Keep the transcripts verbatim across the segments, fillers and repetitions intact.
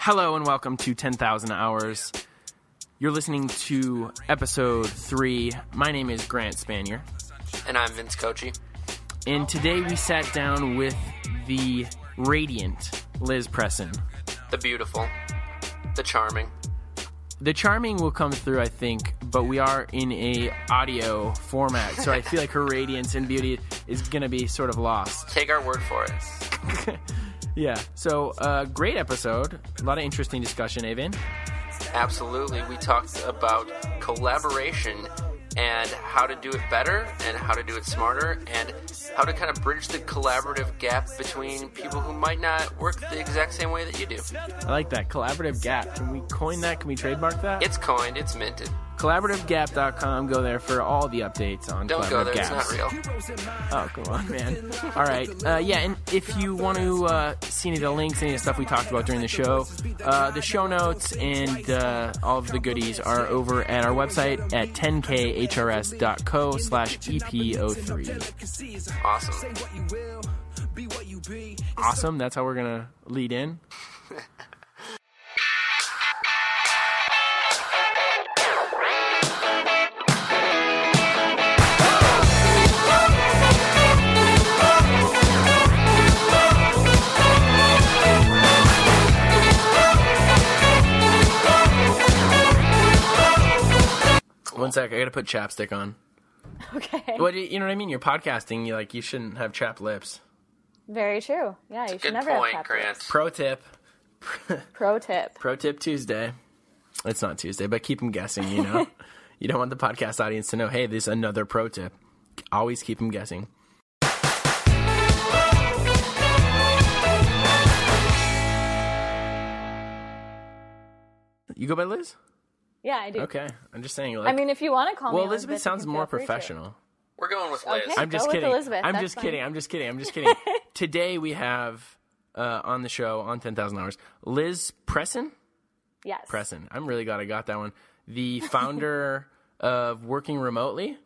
Hello and welcome to ten thousand Hours. You're listening to episode three. My name is Grant Spanier. And I'm Vince Cochi. And today we sat down with the radiant Liz Presson. The beautiful. The charming. The charming will come through, I think, but we are in a audio format, so I feel like her radiance and beauty is going to be sort of lost. Take our word for it. Yeah, so uh, great episode. A lot of interesting discussion, Evan. Absolutely. We talked about collaboration and how to do it better and how to do it smarter and how to kind of bridge the collaborative gap between people who might not work the exact same way that you do. I like that. Collaborative gap. Can we coin that? Can we trademark that? It's coined. It's minted. collaborative gap dot com. Go there for all the updates on Don't collaborative go there. gaps. It's not real. Oh, come on, man. All right. Uh, yeah, and if you want to uh, see any of the links, any of the stuff we talked about during the show, uh, the show notes and uh, all of the goodies are over at our website at ten k h r s dot co slash E P zero three. Awesome. Awesome. That's how we're going to lead in. One sec, I gotta put chapstick on. Okay. What do you, you know what I mean? You're podcasting. You like you shouldn't have chapped lips. Very true. Yeah, you should Good never point, have chapped Grant. lips. Pro tip. Pro tip. Pro tip Tuesday. It's not Tuesday, but keep them guessing. You know, you don't want the podcast audience to know. Hey, there's another pro tip. Always keep them guessing. You go by Liz? Yeah, I do. Okay, I'm just saying. Like, I mean, if you want to call well, me Elizabeth Elizabeth, sounds you can more feel free to. professional. We're going with Liz. Okay. I'm just Go with kidding. Elizabeth, I'm that's just fine. kidding. I'm just kidding. I'm just kidding. Today we have uh, on the show on ten thousand Hours Liz Presson. Yes. Presson. I'm really glad I got that one. The founder of Working Remotely.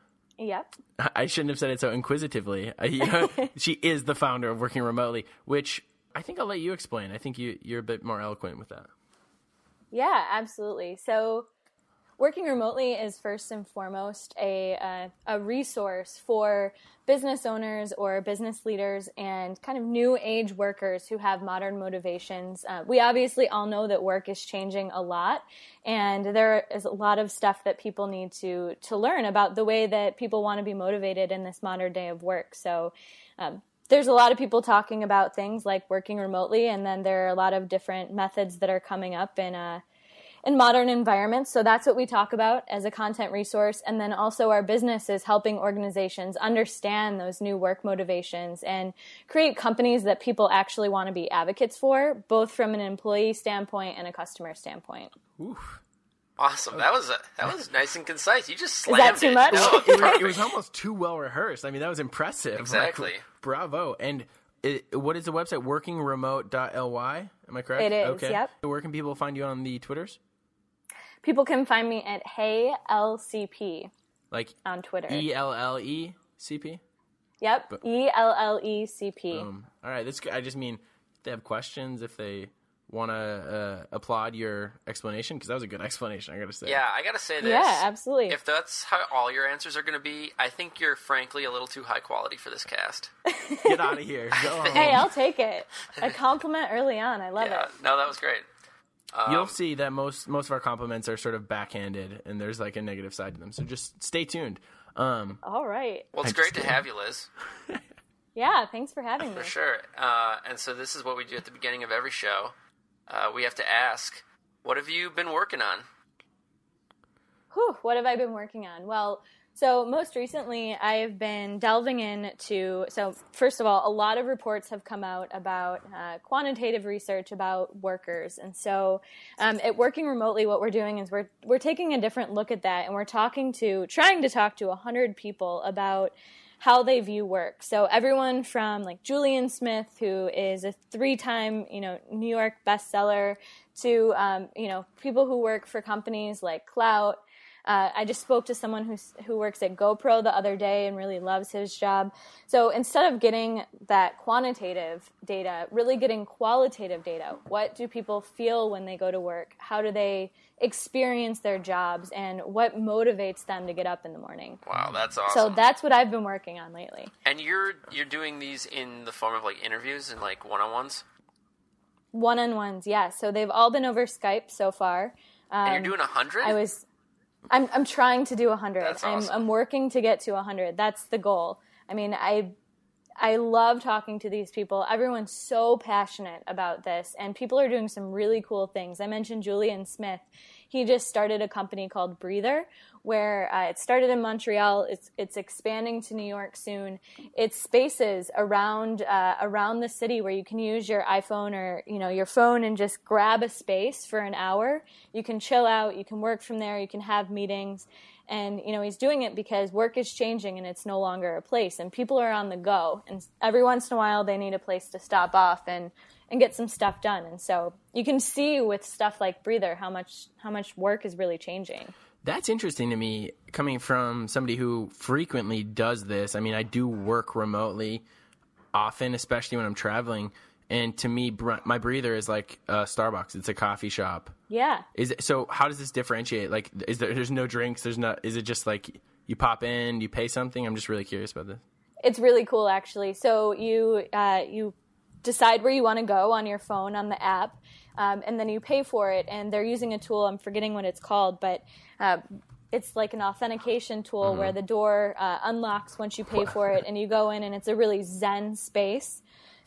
Yep. I shouldn't have said it so inquisitively. Uh, you know, she is the founder of Working Remotely, which I think I'll let you explain. I think you, you're a bit more eloquent with that. Yeah, absolutely. So Working Remotely is first and foremost a, uh, a resource for business owners or business leaders and kind of new age workers who have modern motivations. Uh, we obviously all know that work is changing a lot, and there is a lot of stuff that people need to, to learn about the way that people want to be motivated in this modern day of work. So um, there's a lot of people talking about things like working remotely, and then there are a lot of different methods that are coming up in a in modern environments. So that's what we talk about as a content resource. And then also our business is helping organizations understand those new work motivations and create companies that people actually want to be advocates for, both from an employee standpoint and a customer standpoint. Oof. Awesome. That was a, that was nice and concise. You just Is slammed that too it. much? No, It was, perfect. it was almost too well rehearsed. I mean, that was impressive. Exactly. Like, bravo. And it, what is the website? working remote dot l y? Am I correct? It is, okay. yep. Where can people find you on the Twitters? People can find me at Hey L C P Like on Twitter. E L L E C P? Yep, E L L E C P. Um, all right. This, I just mean, if they have questions, if they want to uh, applaud your explanation, because that was a good explanation, I got to say. Yeah, I gotta say this. Yeah, absolutely. If that's how all your answers are gonna be, I think you're frankly a little too high quality for this cast. Get out of here. Go home. Hey, I'll take it. A compliment early on. I love Yeah, it. no, that was great. Um, You'll see that most most of our compliments are sort of backhanded, and there's like a negative side to them. So just stay tuned. Um, All right. well, it's I great just to have you, Liz, Yeah, thanks for having me. for sure. Uh, and so this is what we do at the beginning of every show. Uh, we have to ask, what have you been working on? Whew, what have I been working on? Well, so most recently I have been delving into, so first of all, a lot of reports have come out about uh, quantitative research about workers. And so um, at Working Remotely, what we're doing is we're we're taking a different look at that, and we're talking to, trying to talk to one hundred people about how they view work. So everyone from like Julian Smith, who is a three-time, you know, New York bestseller, to, um, you know, people who work for companies like Clout, Uh, I just spoke to someone who's, who works at GoPro the other day and really loves his job. So instead of getting that quantitative data, really getting qualitative data. What do people feel when they go to work? How do they experience their jobs? And what motivates them to get up in the morning? Wow, that's awesome. So that's what I've been working on lately. And you're you're doing these in the form of like interviews and like one-on-ones? One-on-ones, yeah. So they've all been over Skype so far. Um, And you're doing one hundred? I was... I'm I'm trying to do one hundred. That's awesome. I'm I'm working to get to one hundred. That's the goal. I mean, I I love talking to these people. Everyone's so passionate about this, and people are doing some really cool things. I mentioned Julian Smith. He just started a company called Breather, where uh, it started in Montreal. It's it's expanding to New York soon. It's spaces around uh, around the city where you can use your iPhone or you know your phone and just grab a space for an hour. You can chill out. You can work from there. You can have meetings. And, you know, he's doing it because work is changing and it's no longer a place. And people are on the go. And every once in a while they need a place to stop off and, and get some stuff done. And so you can see with stuff like Breather how much how much work is really changing. That's interesting to me, coming from somebody who frequently does this. I mean, I do work remotely often, especially when I'm traveling. And to me, br- my Breather is like a Starbucks. It's a coffee shop. Yeah. Is it, so how does this differentiate? Like, is there, there's no drinks? There's not, is it just like you pop in, you pay something? I'm just really curious about this. It's really cool, actually. So you, uh, you decide where you want to go on your phone on the app, um, and then you pay for it. And they're using a tool. I'm forgetting what it's called, but, uh, it's like an authentication tool mm-hmm. where the door uh, unlocks once you pay for it, and you go in, and it's a really zen space.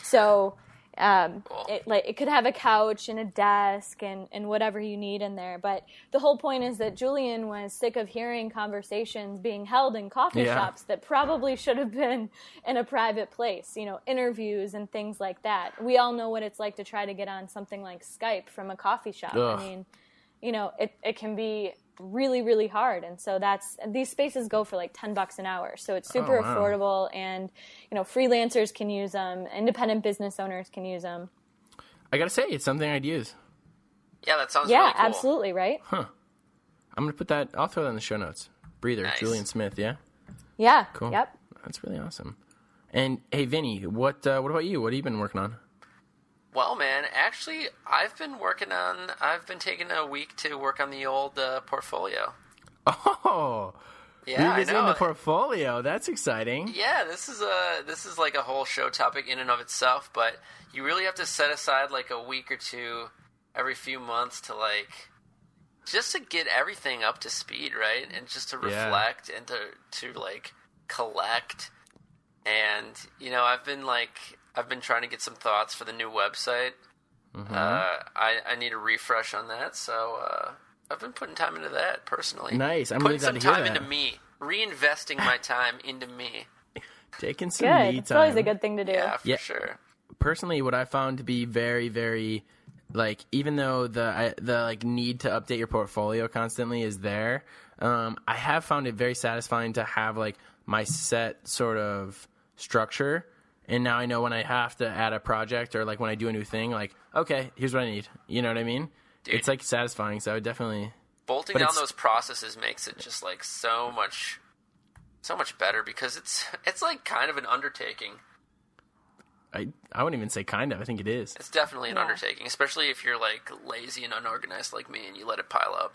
So um, it like it could have a couch and a desk and, and whatever you need in there. But the whole point is that Julian was sick of hearing conversations being held in coffee yeah. shops that probably should have been in a private place, you know, interviews and things like that. We all know what it's like to try to get on something like Skype from a coffee shop. Ugh. I mean, you know, it, it can be really, really hard. And so that's, these spaces go for like ten bucks an hour. So it's super oh, wow. affordable, and, you know, freelancers can use them. Independent business owners can use them. I got to say, it's something I'd use. Yeah, that sounds yeah, really cool. absolutely. Right. Huh. I'm going to put that, I'll throw that in the show notes. Breather, Nice. Julian Smith. Yeah. Yeah. Cool. Yep. That's really awesome. And hey, Vinny, what, uh, what about you? What have you been working on? Well, man, actually, I've been working on, I've been taking a week to work on the old uh, portfolio. Oh, Yeah, I revisiting know. the portfolio. That's exciting. Yeah, this is a this is like a whole show topic in and of itself, but you really have to set aside like a week or two every few months to like just to get everything up to speed, right? And just to Yeah. reflect and to to like collect. And you know, I've been like I've been trying to get some thoughts for the new website. Mm-hmm. Uh, I I need a refresh on that, so uh, I've been putting time into that personally. Nice. I'm putting really glad some to hear time that. into me, reinvesting my time into me. Taking some Good. me It's time. always a good thing to do. Yeah, for Yeah. sure. Personally, what I found to be very, very, like, even though the I, the like need to update your portfolio constantly is there, um, I have found it very satisfying to have like my set sort of structure. And now I know when I have to add a project or like when I do a new thing, like, okay, here's what I need. You know what I mean? Dude. It's like satisfying. So I would definitely. Bolting But down it's- those processes makes it just like so much, so much better because it's it's like kind of an undertaking. I, I wouldn't even say kind of. I think it is. It's definitely an Yeah. undertaking, especially if you're like lazy and unorganized like me and you let it pile up.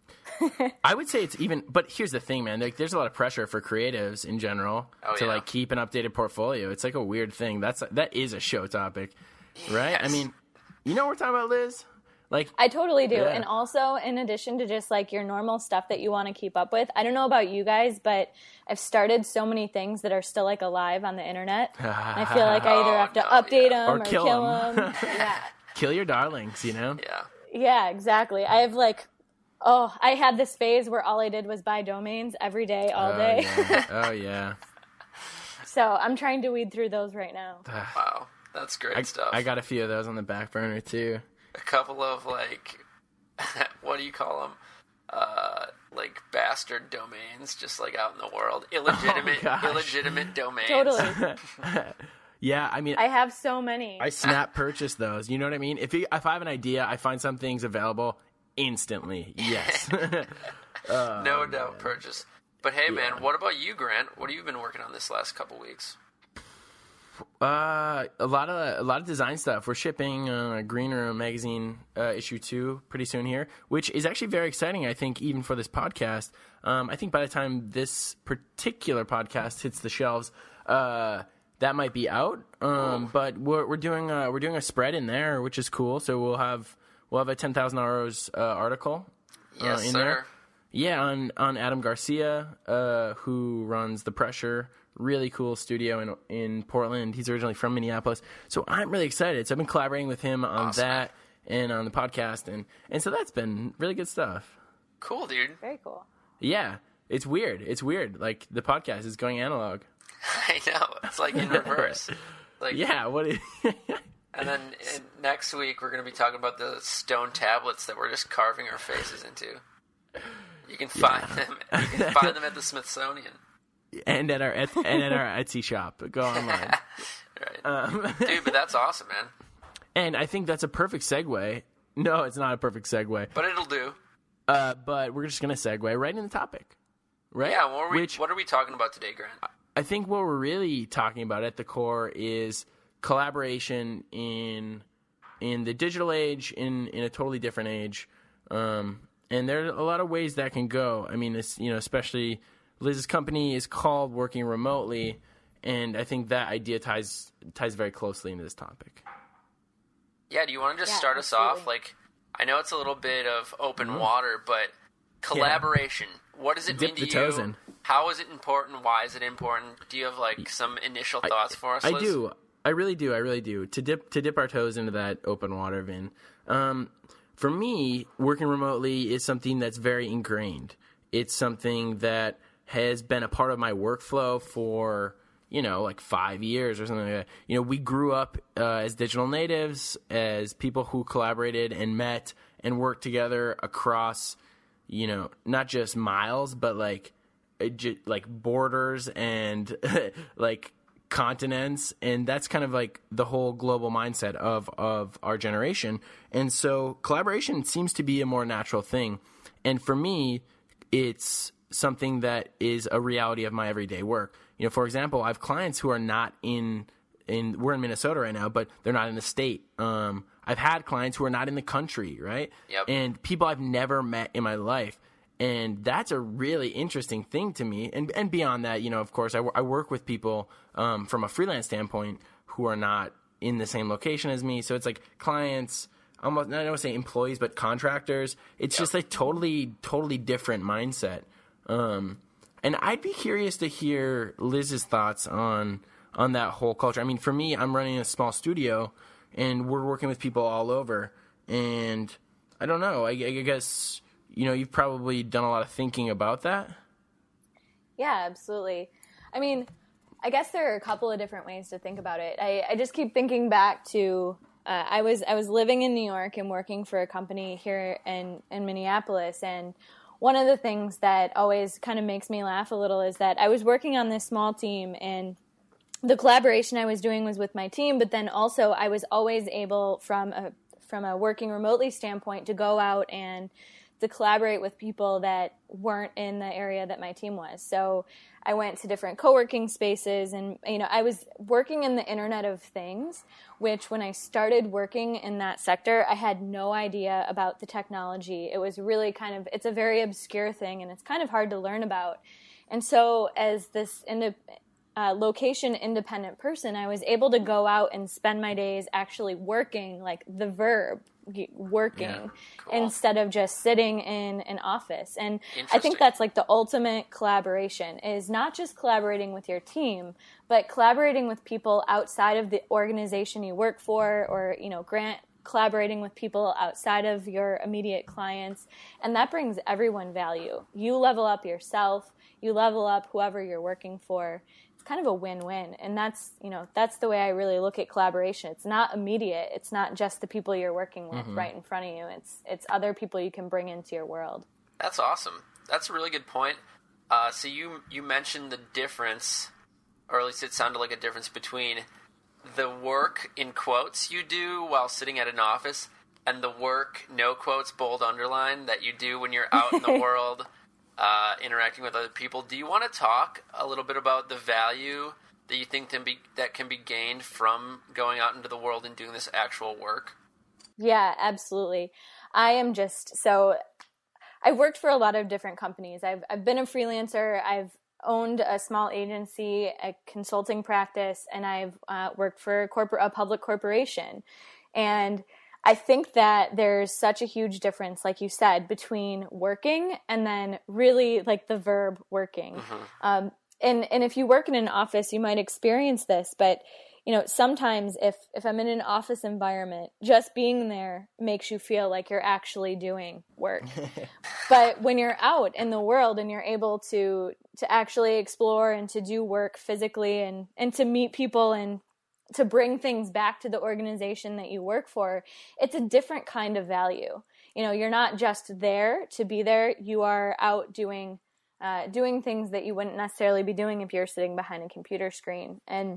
I would say it's even, but here's the thing, man. Like, there's a lot of pressure for creatives in general Oh, to yeah. like keep an updated portfolio. It's like a weird thing. That's that is a show topic, right? I Yes. mean, you know what we're talking about, Liz? Like, I totally do. Yeah. And also, in addition to just like your normal stuff that you want to keep up with, I don't know about you guys, but I've started so many things that are still like alive on the internet. And I feel like I either Oh, have to no, update yeah. them Or or, kill kill 'em. them. Yeah. kill your darlings, you know? Yeah. Yeah, exactly. I have like, oh, I had this phase where all I did was buy domains every day, all Oh, day. yeah. Oh yeah. So I'm trying to weed through those right now. Wow, that's great I, stuff. I got a few of those on the back burner too. a couple of like, what do you call them? Uh, like bastard domains, just like out in the world, illegitimate, Oh, gosh. illegitimate domains. Totally. Yeah, I mean, I have so many. I snap purchase those. You know what I mean? If you, if I have an idea, I find some things available instantly. Yes. Oh, no doubt man. purchase. But hey, Yeah. man, what about you, Grant? What have you been working on this last couple weeks? Uh, a lot of a lot of design stuff. We're shipping uh, Green Room magazine uh, issue two pretty soon here, which is actually very exciting. I think even for this podcast. Um, I think by the time this particular podcast hits the shelves, uh, that might be out. Um, but we're we're doing uh, we're doing a spread in there, which is cool. So we'll have we'll have a ten thousand hours uh, article uh, Yes, in sir. there. Yeah, on on Adam Garcia, uh, who runs The Pressure. Really cool studio in in Portland. He's originally from Minneapolis. So I'm really excited. So I've been collaborating with him on Awesome. that and on the podcast. And, and so that's been really good stuff. Cool, dude. Very cool. Yeah. It's weird. It's weird. Like the podcast is going analog. I know. It's like in reverse. Like, Yeah. What? Is, And then in, next week, we're going to be talking about the stone tablets that we're just carving our faces into. You can find them. You can find them at the Smithsonian. and at our et- and at our Etsy shop. Go online. Right. Um, Dude, but that's awesome, man. and I think that's a perfect segue. No, it's not a perfect segue. But it'll do. Uh, but we're just gonna segue right in the topic. Right? Yeah, what are we, Which what are we talking about today, Grant? I think what we're really talking about at the core is collaboration in in the digital age, in, in a totally different age. Um, and there are a lot of ways that can go. I mean, it's, you know, especially Liz's company is called Working Remotely, and I think that idea ties ties very closely into this topic. Yeah, do you want to just Yeah, start us absolutely. off? Like, I know it's a little bit of open Mm-hmm. water, but collaboration. What does it Dip mean to the you? toes in. How is it important? Why is it important? Do you have like some initial thoughts for us? I Liz? do. I really do. I really do. To dip to dip our toes into that open water, Vin. Um, for me, working remotely is something that's very ingrained. It's something that has been a part of my workflow for, you know, like five years or something like that. You know, we grew up uh, as digital natives, as people who collaborated and met and worked together across, you know, not just miles, but like, uh, j- like borders and like continents. And that's kind of like the whole global mindset of, of our generation. And so collaboration seems to be a more natural thing. And for me, it's something that is a reality of my everyday work. You know, for example, I have clients who are not in, in we're in Minnesota right now, but they're not in the state. Um, I've had clients who are not in the country, right? Yep. And people I've never met in my life. And that's a really interesting thing to me. And and beyond that, you know, of course, I, w- I work with people um, from a freelance standpoint who are not in the same location as me. So it's like clients, almost, I don't want to say employees, but contractors. It's just a totally, totally different mindset. Um, and I'd be curious to hear Liz's thoughts on on that whole culture. I mean, for me, I'm running a small studio, and we're working with people all over. And I don't know. I, I guess, you know, you've probably done a lot of thinking about that. Yeah, absolutely. I mean, I guess there are a couple of different ways to think about it. I, I just keep thinking back to uh, I was I was living in New York and working for a company here in, in Minneapolis, and one of the things that always kind of makes me laugh a little is that I was working on this small team, and the collaboration I was doing was with my team, but then also I was always able, from a from a working remotely standpoint, to go out and to collaborate with people that weren't in the area that my team was. So I went to different co-working spaces, and, you know, I was working in the Internet of Things, which when I started working in that sector, I had no idea about the technology. It was really kind of, it's a very obscure thing, and it's kind of hard to learn about. And so as this indi- uh, location independent person, I was able to go out and spend my days actually working, like the verb, working, Yeah, cool. instead of just sitting in an office. And I Interesting. think that's like the ultimate collaboration, is not just collaborating with your team, but collaborating with people outside of the organization you work for, or, you know, Grant collaborating with people outside of your immediate clients. And that brings everyone value. You level up yourself, you level up whoever you're working for. It's kind of a win-win. And that's, you know, that's the way I really look at collaboration. It's not immediate. It's not just the people you're working with Mm-hmm. right in front of you. It's it's other people you can bring into your world. That's awesome. That's a really good point. Uh, so you you mentioned the difference, or at least it sounded like a difference between the work in quotes you do while sitting at an office and the work, no quotes, bold underline, that you do when you're out in the world uh, interacting with other people. Do you want to talk a little bit about the value that you think can be, that can be gained from going out into the world and doing this actual work? Yeah, absolutely. I am just, so I've worked for a lot of different companies. I've I've been a freelancer. I've owned a small agency, a consulting practice, and I've uh, worked for a corporate, a public corporation. And I think that there's such a huge difference, like you said, between working and then really like the verb working. Mm-hmm. Um, and, and if you work in an office, you might experience this, but you know, sometimes if, if I'm in an office environment, just being there makes you feel like you're actually doing work. But when you're out in the world and you're able to, to actually explore and to do work physically and, and to meet people and to bring things back to the organization that you work for, it's a different kind of value. You know, you're not just there to be there. You are out doing, uh, doing things that you wouldn't necessarily be doing if you're sitting behind a computer screen. And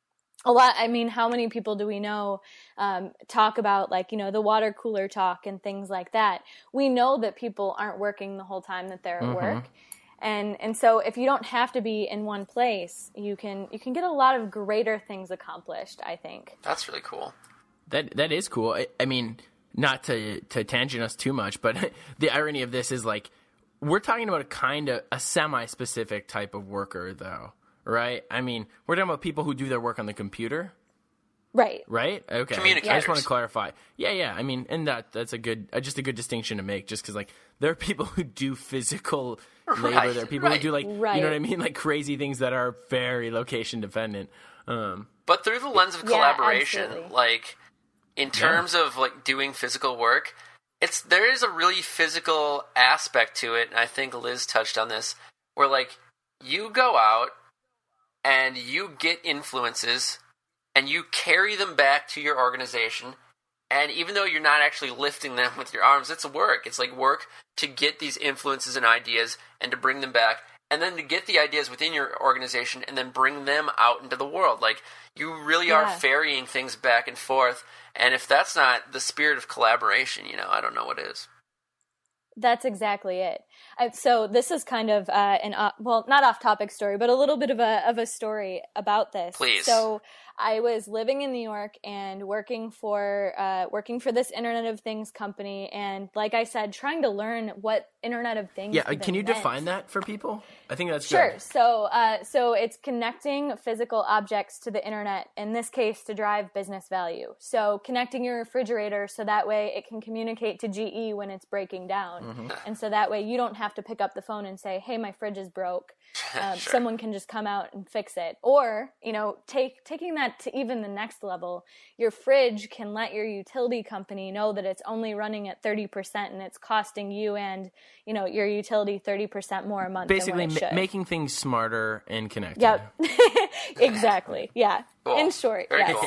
a lot, I mean, how many people do we know um, talk about like, you know, the water cooler talk and things like that? We know that people aren't working the whole time that they're at mm-hmm. work. And and so if you don't have to be in one place, you can you can get a lot of greater things accomplished, I think. That's really cool. That that is cool. I, I mean, not to to tangent us too much, but the irony of this is like we're talking about a kind of a semi-specific type of worker though, right? I mean, we're talking about people who do their work on the computer. Right. Right? Okay. Communicators. I just want to clarify. Yeah, yeah. I mean, and that that's a good uh, just a good distinction to make just cuz like there are people who do physical labor. Right, there are people right. who do like right. you know what I mean, like crazy things that are very location dependent. Um, but through the lens of collaboration, yeah, like in terms yeah. of like doing physical work, it's there is a really physical aspect to it, and I think Liz touched on this, where like you go out and you get influences and you carry them back to your organization. And even though you're not actually lifting them with your arms, it's work. It's like work to get these influences and ideas and to bring them back. And then to get the ideas within your organization and then bring them out into the world. Like, you really yeah. are ferrying things back and forth. And if that's not the spirit of collaboration, you know, I don't know what is. That's exactly it. I, so this is kind of uh, an, uh, well, not off-topic story, but a little bit of a of a story about this. Please. So I was living in New York and working for uh, working for this Internet of Things company, and like I said, trying to learn what Internet of Things. Yeah, can you meant. define that for people? I think that's sure. good. So, uh, so it's connecting physical objects to the internet. In this case, to drive business value. So, connecting your refrigerator so that way it can communicate to G E when it's breaking down, mm-hmm. and so that way you don't have to pick up the phone and say, "Hey, my fridge is broke." Um, sure. Someone can just come out and fix it. Or, you know, take taking that to even the next level. Your fridge can let your utility company know that it's only running at thirty percent and it's costing you and, you know, your utility thirty percent more a month. Basically, than what it ma- making things smarter and connected. Yep. Exactly. Yeah. Cool. In short, Very yes. cool.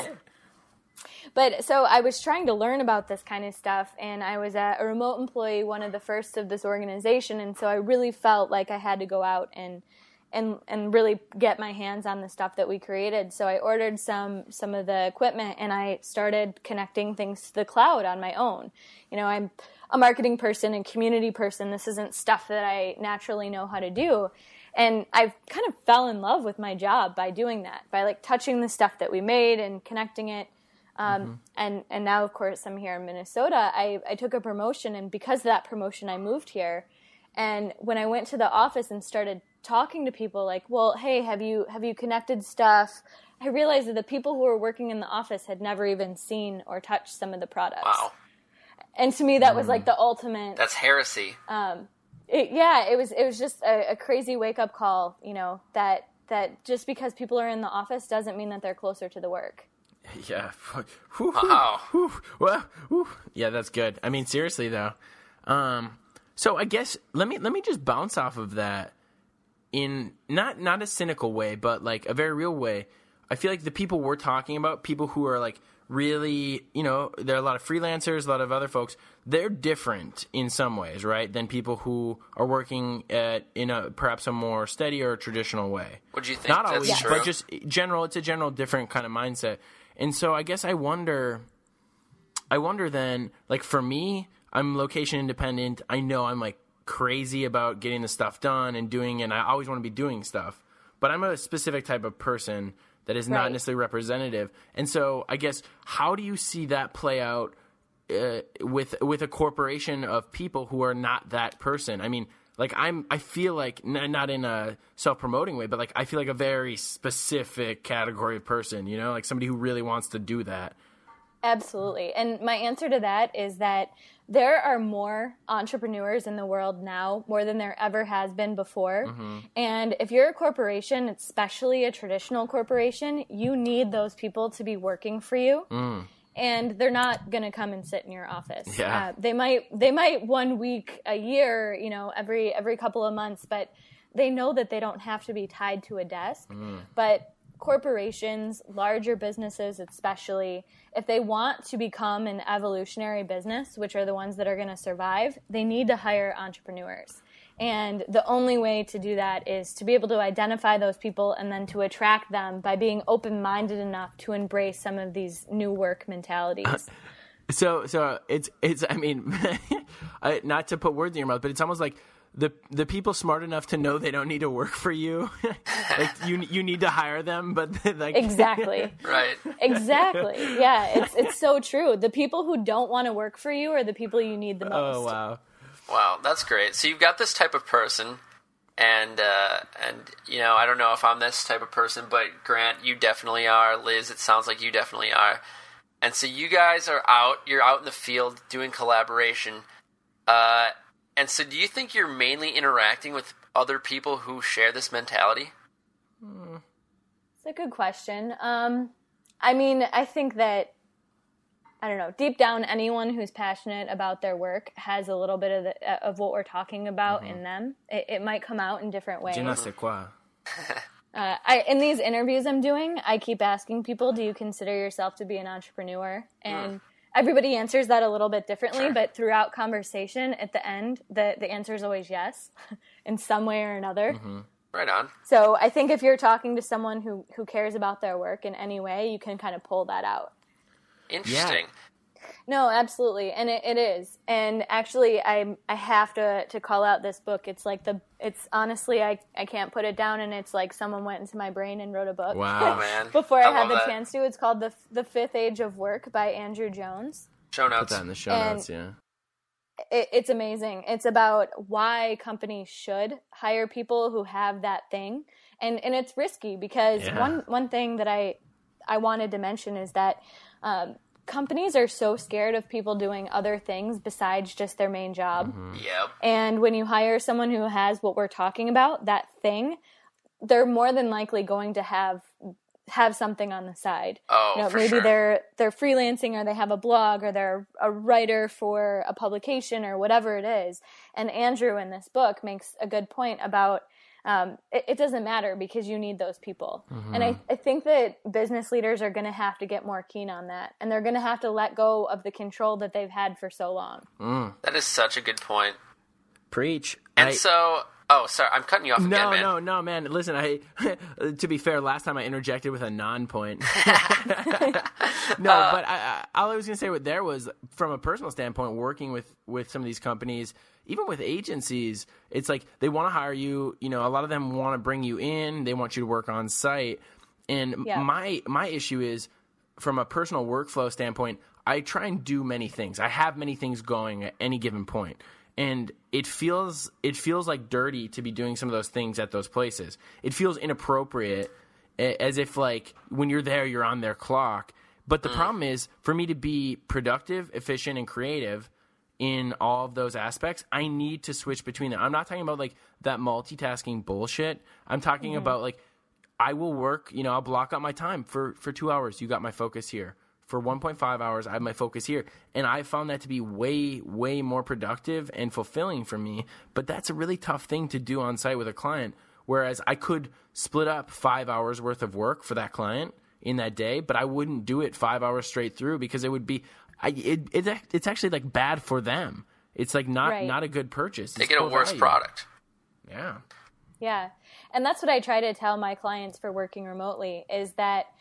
But so I was trying to learn about this kind of stuff, and I was a, a remote employee, one of the first of this organization, and so I really felt like I had to go out and and and really get my hands on the stuff that we created. So I ordered some some of the equipment, and I started connecting things to the cloud on my own. You know, I'm a marketing person and community person. This isn't stuff that I naturally know how to do. And I kind of fell in love with my job by doing that, by like touching the stuff that we made and connecting it. Um, mm-hmm. and, and now, of course, I'm here in Minnesota. I, I took a promotion, and because of that promotion, I moved here. And when I went to the office and started talking to people like, well, hey, have you have you connected stuff? I realized that the people who were working in the office had never even seen or touched some of the products. Wow. And to me, that was like the ultimate. That's heresy. Um, it, yeah, it was. It was just a, a crazy wake up call. You know, that that just because people are in the office doesn't mean that they're closer to the work. Yeah. Whew, wow. Whew, well, whew. Yeah, that's good. I mean, seriously though. Um, so I guess let me let me just bounce off of that in not not a cynical way, but like a very real way. I feel like the people we're talking about, people who are like really, you know, there are a lot of freelancers, a lot of other folks. They're different in some ways, right, than people who are working at in a perhaps a more steady or traditional way. Would you think not that's always, true? but just general. It's a general different kind of mindset. And so I guess I wonder, I wonder then, like for me, I'm location independent. I know I'm like crazy about getting the stuff done and doing, and I always want to be doing stuff. But I'm a specific type of person that is not Right. necessarily representative. And so I guess, how do you see that play out uh, with with a corporation of people who are not that person? I mean, like I'm, I feel like, n- not in a self-promoting way, but like I feel like a very specific category of person, you know, like somebody who really wants to do that. Absolutely. And my answer to that is that there are more entrepreneurs in the world now, more than there ever has been before. Mm-hmm. And if you're a corporation, especially a traditional corporation, you need those people to be working for you. Mm. And they're not going to come and sit in your office. Yeah. Uh, they might, they might one week a year, you know, every, every couple of months, but they know that they don't have to be tied to a desk. Mm. But corporations, larger businesses especially, if they want to become an evolutionary business, which are the ones that are going to survive, they need to hire entrepreneurs. And the only way to do that is to be able to identify those people and then to attract them by being open-minded enough to embrace some of these new work mentalities. So, so it's, it's, I mean, I, not to put words in your mouth, but it's almost like the, the people smart enough to know they don't need to work for you. Like you, you need to hire them, but like. Exactly. Right. Exactly. Yeah. It's, it's so true. The people who don't want to work for you are the people you need the most. Oh, wow. Wow, that's great. So you've got this type of person, and uh, and you know, I don't know if I'm this type of person, but Grant, you definitely are. Liz, it sounds like you definitely are. And so you guys are out. You're out in the field doing collaboration. Uh, and so, do you think you're mainly interacting with other people who share this mentality? It's a good question. Um, I mean, I think that. I don't know, deep down, anyone who's passionate about their work has a little bit of the, of what we're talking about mm-hmm. in them. It, it might come out in different ways. Je ne sais quoi. Uh, I, in these interviews I'm doing, I keep asking people, do you consider yourself to be an entrepreneur? And mm. everybody answers that a little bit differently, sure. but throughout conversation, at the end, the, the answer is always yes, in some way or another. Mm-hmm. Right on. So I think if you're talking to someone who, who cares about their work in any way, you can kind of pull that out. Interesting. Yeah. No, absolutely, and it, it is. And actually, I I have to, to call out this book. It's like the it's honestly I, I can't put it down, and it's like someone went into my brain and wrote a book. Wow, oh, man! Before I, I had the that. chance to, it's called the the Fifth Age of Work by Andrew Jones. Show notes. Put that in the show and notes. Yeah. It, it's amazing. It's about why companies should hire people who have that thing, and and it's risky because yeah. one one thing that I I wanted to mention is that. Um, Companies are so scared of people doing other things besides just their main job. Mm-hmm. Yep. And when you hire someone who has what we're talking about, that thing, they're more than likely going to have have something on the side. Oh, you know, for maybe sure. they're they're freelancing, or they have a blog, or they're a writer for a publication, or whatever it is. And Andrew in this book makes a good point about Um, it, it doesn't matter because you need those people. Mm-hmm. And I, I think that business leaders are going to have to get more keen on that. And they're going to have to let go of the control that they've had for so long. Mm. That is such a good point. Preach. And I, so, oh, sorry, I'm cutting you off no, again, man. No, no, man. Listen, I to be fair, last time I interjected with a non-point. no, uh, but I, I, all I was going to say with there was, from a personal standpoint, working with, with some of these companies, even with agencies, it's like they want to hire you. You know, a lot of them want to bring you in. They want you to work on site. And yeah. my my issue is, from a personal workflow standpoint, I try and do many things. I have many things going at any given point. And it feels it feels like dirty to be doing some of those things at those places. It feels inappropriate, as if like when you're there, you're on their clock. But the mm. problem is, for me to be productive, efficient, and creative in all of those aspects, I need to switch between them. I'm not talking about like that multitasking bullshit. I'm talking mm-hmm. about like, I will work, you know, I'll block out my time for, for two hours. You got my focus here. For one point five hours, I have my focus here. And I found that to be way, way more productive and fulfilling for me. But that's a really tough thing to do on site with a client. Whereas I could split up five hours worth of work for that client in that day, but I wouldn't do it five hours straight through because it would be, I, it, it, it's actually like bad for them. It's like not, right. not a good purchase. They it's get a worse value. product. Yeah. Yeah. And that's what I try to tell my clients for working remotely is that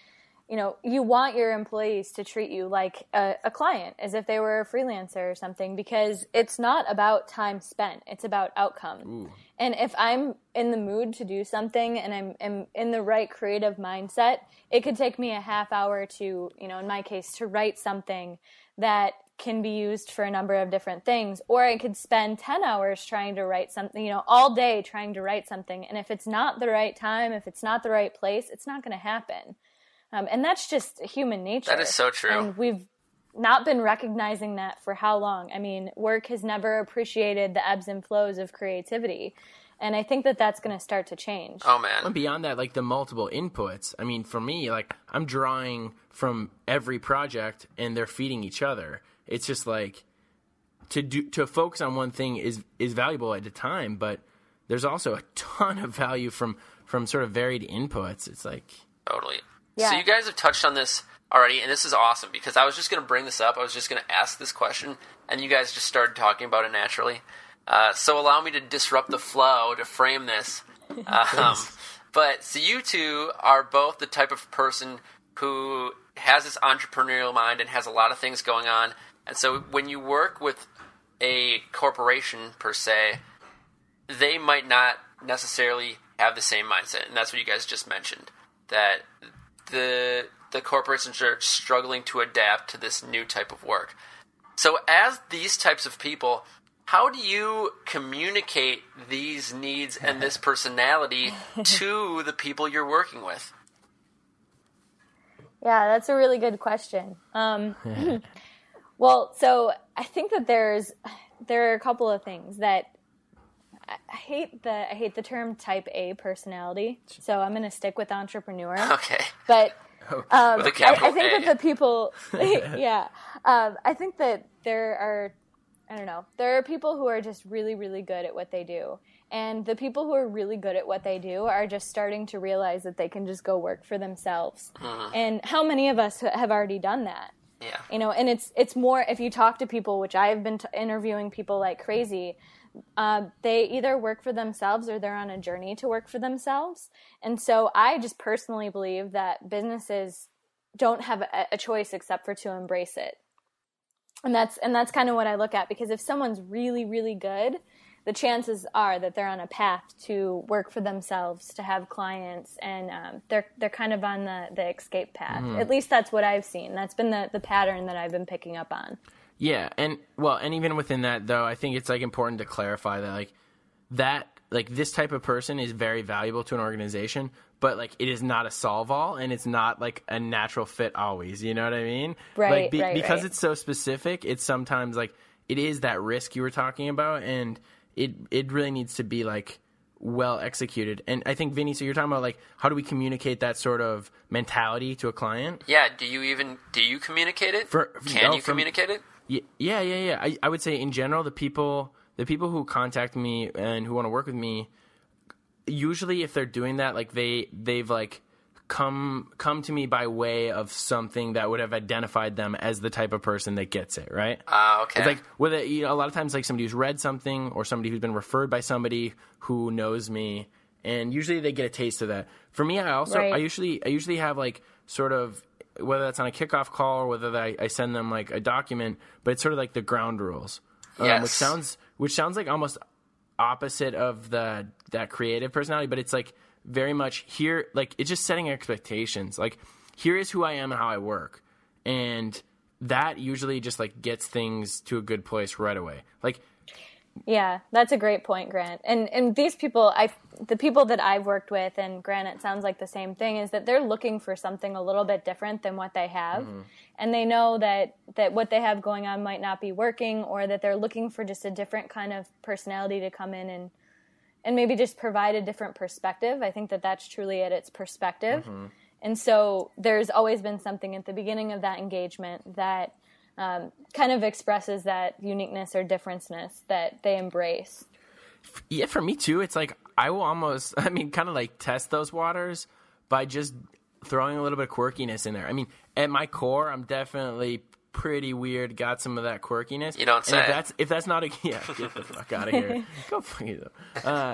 you know, you want your employees to treat you like a, a client, as if they were a freelancer or something, because it's not about time spent. It's about outcome. Ooh. And if I'm in the mood to do something and I'm, I'm in the right creative mindset, it could take me a half hour to, you know, in my case, to write something that can be used for a number of different things. Or I could spend ten hours trying to write something, you know, all day trying to write something. And if it's not the right time, if it's not the right place, it's not going to happen. Um, and that's just human nature. That is so true. And we've not been recognizing that for how long? I mean, work has never appreciated the ebbs and flows of creativity. And I think that that's going to start to change. Oh, man. And beyond that, like the multiple inputs. I mean, for me, like I'm drawing from every project and they're feeding each other. It's just like to do to focus on one thing is, is valuable at a time, but there's also a ton of value from, from sort of varied inputs. It's like... Totally. Yeah. So you guys have touched on this already, and this is awesome because I was just going to bring this up. I was just going to ask this question, and you guys just started talking about it naturally. Uh, so allow me to disrupt the flow to frame this. Um, but so you two are both the type of person who has this entrepreneurial mind and has a lot of things going on. And so when you work with a corporation, per se, they might not necessarily have the same mindset. And that's what you guys just mentioned, that the the corporations are struggling to adapt to this new type of work. So as these types of people, how do you communicate these needs and this personality to the people you're working with? Yeah, that's a really good question. Um, well, so I think that there's there are a couple of things that I hate the I hate the term type A personality. So I'm going to stick with entrepreneur. Okay. But um, with a I, capital I think A. that the people, yeah, um, I think that there are, I don't know, there are people who are just really, really good at what they do. And the people who are really good at what they do are just starting to realize that they can just go work for themselves. Mm-hmm. And how many of us have already done that? Yeah. You know, and it's it's more, if you talk to people, which I have been t- interviewing people like crazy, uh, they either work for themselves or they're on a journey to work for themselves. And so I just personally believe that businesses don't have a, a choice except for to embrace it. And that's and that's kind of what I look at, because if someone's really, really good, the chances are that they're on a path to work for themselves, to have clients, and um, they're they're kind of on the, the escape path. Mm. At least that's what I've seen. That's been the, the pattern that I've been picking up on. Yeah, and well, and even within that, though, I think it's like important to clarify that like that like this type of person is very valuable to an organization, but like it is not a solve all, and it's not like a natural fit always. You know what I mean? Right. Like, be, right because right. it's so specific, it's sometimes like it is that risk you were talking about, and it it really needs to be like well executed. And I think, Vinny, so you're talking about like how do we communicate that sort of mentality to a client? Yeah. Do you even do you communicate it? For, Can no, you from, communicate it? Yeah, yeah, yeah. yeah. I, I would say in general, the people the people who contact me and who want to work with me, usually if they're doing that, like they they've like come come to me by way of something that would have identified them as the type of person that gets it, right? Ah, uh, okay. It's like with it, you know, a lot of times like somebody who's read something or somebody who's been referred by somebody who knows me, and usually they get a taste of that. For me, I also right. I usually I usually have like sort of, whether that's on a kickoff call or whether I, I send them like a document, but it's sort of like the ground rules, um, yes. which sounds which sounds like almost opposite of the that creative personality, but it's like very much here, like it's just setting expectations. Like here is who I am and how I work, and that usually just like gets things to a good place right away. Like, yeah, that's a great point, Grant. And and these people, I the people that I've worked with, and Grant, it sounds like the same thing, is that they're looking for something a little bit different than what they have, mm-hmm. and they know that that what they have going on might not be working, or that they're looking for just a different kind of personality to come in and and maybe just provide a different perspective. I think that that's truly it. It's perspective. Mm-hmm. And so there's always been something at the beginning of that engagement that um, kind of expresses that uniqueness or differenceness that they embrace. Yeah, for me too. It's like I will almost, I mean, kind of like test those waters by just throwing a little bit of quirkiness in there. I mean, at my core, I'm definitely pretty weird, got some of that quirkiness. You don't say. And if that's if that's not a yeah, get the fuck out of here. Go fuck yourself. Uh,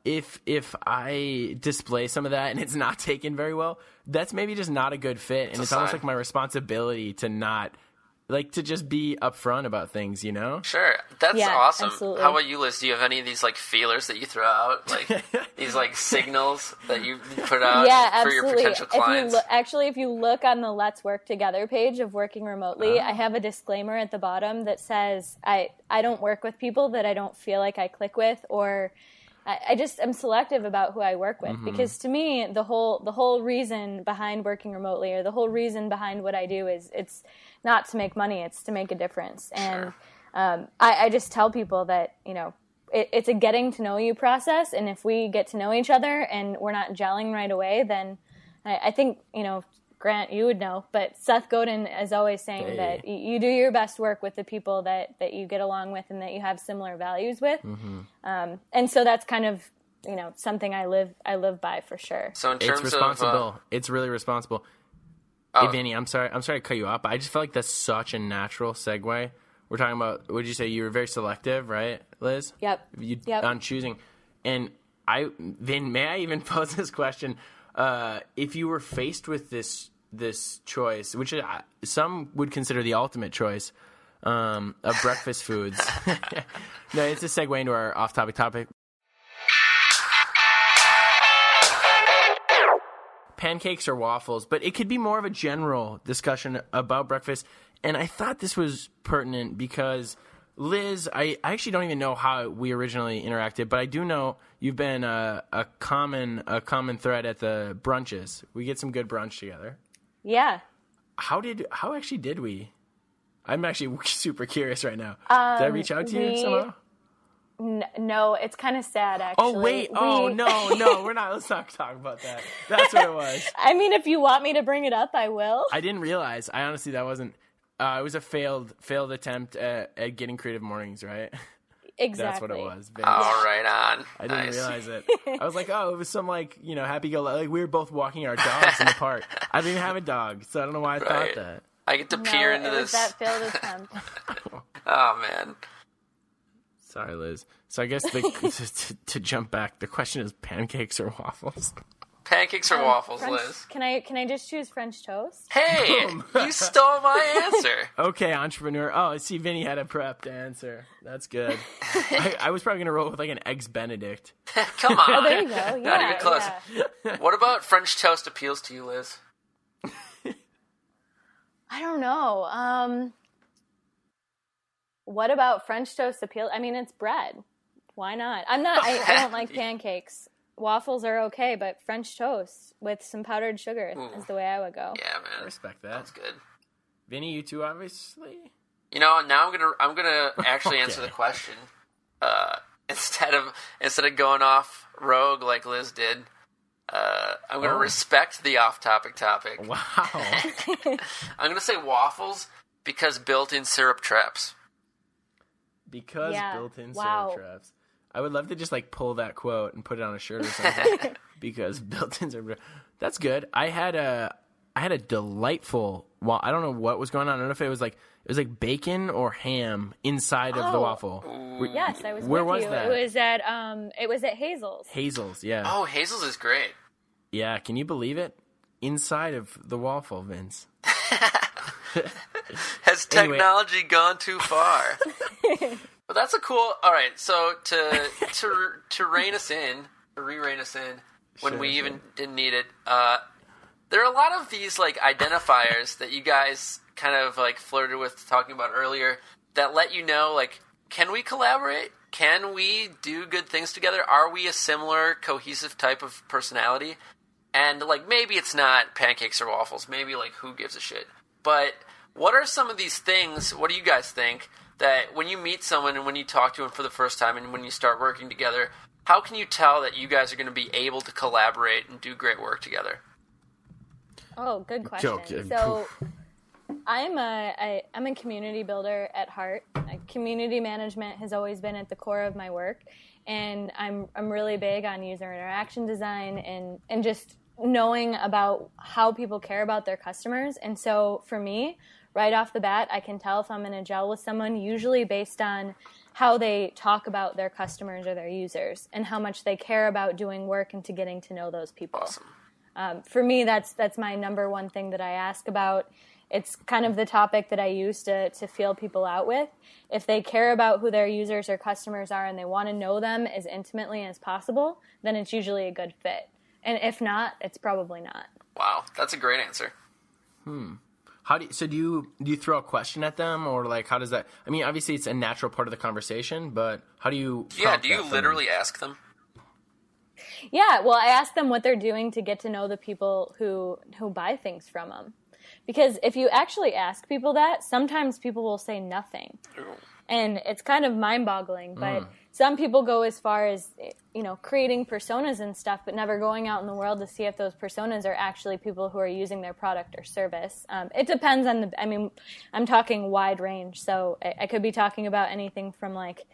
if if I display some of that and it's not taken very well, that's maybe just not a good fit. And it's, it's almost like my responsibility to not, like, to just be upfront about things, you know? Sure. That's Yeah, awesome. absolutely. How about you, Liz? Do you have any of these, like, feelers that you throw out? Like, these, like, signals that you put out Yeah, for your absolutely. potential If you clients? look, actually, if you look on the Let's Work Together page of Working Remotely, I have a disclaimer at the bottom that says I, I don't work with people that I don't feel like I click with, or I, I just am selective about who I work with. Because to me, the whole the whole reason behind working remotely, or the whole reason behind what I do, is it's not to make money, it's to make a difference. And Sure. um, I, I just tell people that, you know, it, it's a getting to know you process. And if we get to know each other and we're not gelling right away, then I, I think, you know, Grant, you would know, but Seth Godin is always saying Hey. that y- you do your best work with the people that, that you get along with and that you have similar values with. Um, and so that's kind of, you know, something I live I live by for sure. So in terms It's responsible. of... Uh, It's really responsible. Oh. Hey, Vinny, I'm sorry. I'm sorry to cut you off, but I just feel like that's such a natural segue. We're talking about, what did you say? You were very selective, right, Liz? Yep. You, Yep. On choosing. And I, Vin, may I even pose this question? Uh, if you were faced with this this choice, which uh, some would consider the ultimate choice, um, of breakfast foods. No, it's a segue into our off-topic topic. Pancakes or waffles, but it could be more of a general discussion about breakfast. And I thought this was pertinent because, Liz, I, I actually don't even know how we originally interacted, but I do know you've been a, a common a common thread at the brunches. We get some good brunch together. Yeah. How did how actually did we? I'm actually super curious right now. Um, did I reach out to you we- somehow? N- no, it's kind of sad, actually. Oh wait! We- Oh no, no, we're not. Let's not talk about that. That's what it was. I mean, if you want me to bring it up, I will. I didn't realize. I honestly, that wasn't. Uh, it was a failed failed attempt at, at getting creative mornings, right? Exactly. That's what it was. Vince. all right, on. I didn't Nice. realize it. I was like, oh, it was some like you know happy go like we were both walking our dogs in the park. I didn't even have a dog, so I don't know why I Right. thought that. I get to No, peer it into was this. that failed attempt. Oh, man. Sorry, Liz. So I guess the, to, to jump back, the question is pancakes or waffles. Pancakes or Um, waffles, French- Liz? Can I can I just choose French toast? Hey, you stole my answer. Okay, entrepreneur. Oh, see, Vinny had a prepped answer. That's good. I, I was probably gonna roll with like an eggs Benedict. Come on. Oh, there you go. Yeah, Not even close. yeah. What about French toast appeals to you, Liz? I don't know. Um, what about French toast appeal? I mean, it's bread. Why not? I'm not. I, I don't like pancakes. Waffles are okay, but French toast with some powdered sugar Ooh. is the way I would go. Yeah, I man. respect that. That's good. Vinny, you too, obviously. You know, now I'm gonna I'm gonna actually Okay. answer the question uh, instead of instead of going off rogue like Liz did. Uh, I'm gonna Oh. respect the off-topic topic. Wow. I'm gonna say waffles because built-in syrup traps. Because Yeah. built-in Wow. syrup traps. I would love to just like pull that quote and put it on a shirt or something. Because built-in syrup traps. That's good. I had a I had a delightful. Well, I don't know what was going on. I don't know if it was like it was like bacon or ham inside of the Oh. waffle. Were- Yes, I was Where with was you. that? It was at um, it was at Hazel's. Hazel's, yeah. Oh, Hazel's is great. Yeah, can you believe it? Inside of the waffle, Vince. Has Anyway. technology gone too far? But that's a cool. All right, so to to to rein us in, to re-rein us in when Sure, we sure. even didn't need it. Uh, there are a lot of these like identifiers that you guys kind of like flirted with talking about earlier that let you know like, can we collaborate? Can we do good things together? Are we a similar cohesive type of personality? And like maybe it's not pancakes or waffles. Maybe like who gives a shit? But what are some of these things? What do you guys think that when you meet someone and when you talk to them for the first time and when you start working together, how can you tell that you guys are going to be able to collaborate and do great work together? Oh, good question. Joke. So, I'm a I, I'm a community builder at heart. Uh, Community management has always been at the core of my work, and I'm I'm really big on user interaction design and and just knowing about how people care about their customers. And so, for me, right off the bat, I can tell if I'm in a gel with someone, usually based on how they talk about their customers or their users and how much they care about doing work and to getting to know those people. Awesome. Um, for me, that's that's my number one thing that I ask about. It's kind of the topic that I use to, to feel people out with. If they care about who their users or customers are and they want to know them as intimately as possible, then it's usually a good fit. And if not, it's probably not. Wow, that's a great answer. Hmm. How do you, so do you do you throw a question at them, or like how does that? I mean, obviously it's a natural part of the conversation, but how do you? Yeah, do you literally them? ask them? Yeah, well, I ask them what they're doing to get to know the people who who buy things from them. Because if you actually ask people that, sometimes people will say nothing. Ooh. And it's kind of mind-boggling, but mm. some people go as far as, you know, creating personas and stuff, but never going out in the world to see if those personas are actually people who are using their product or service. Um, it depends on the, I mean, I'm talking wide range, so I, I could be talking about anything from, like,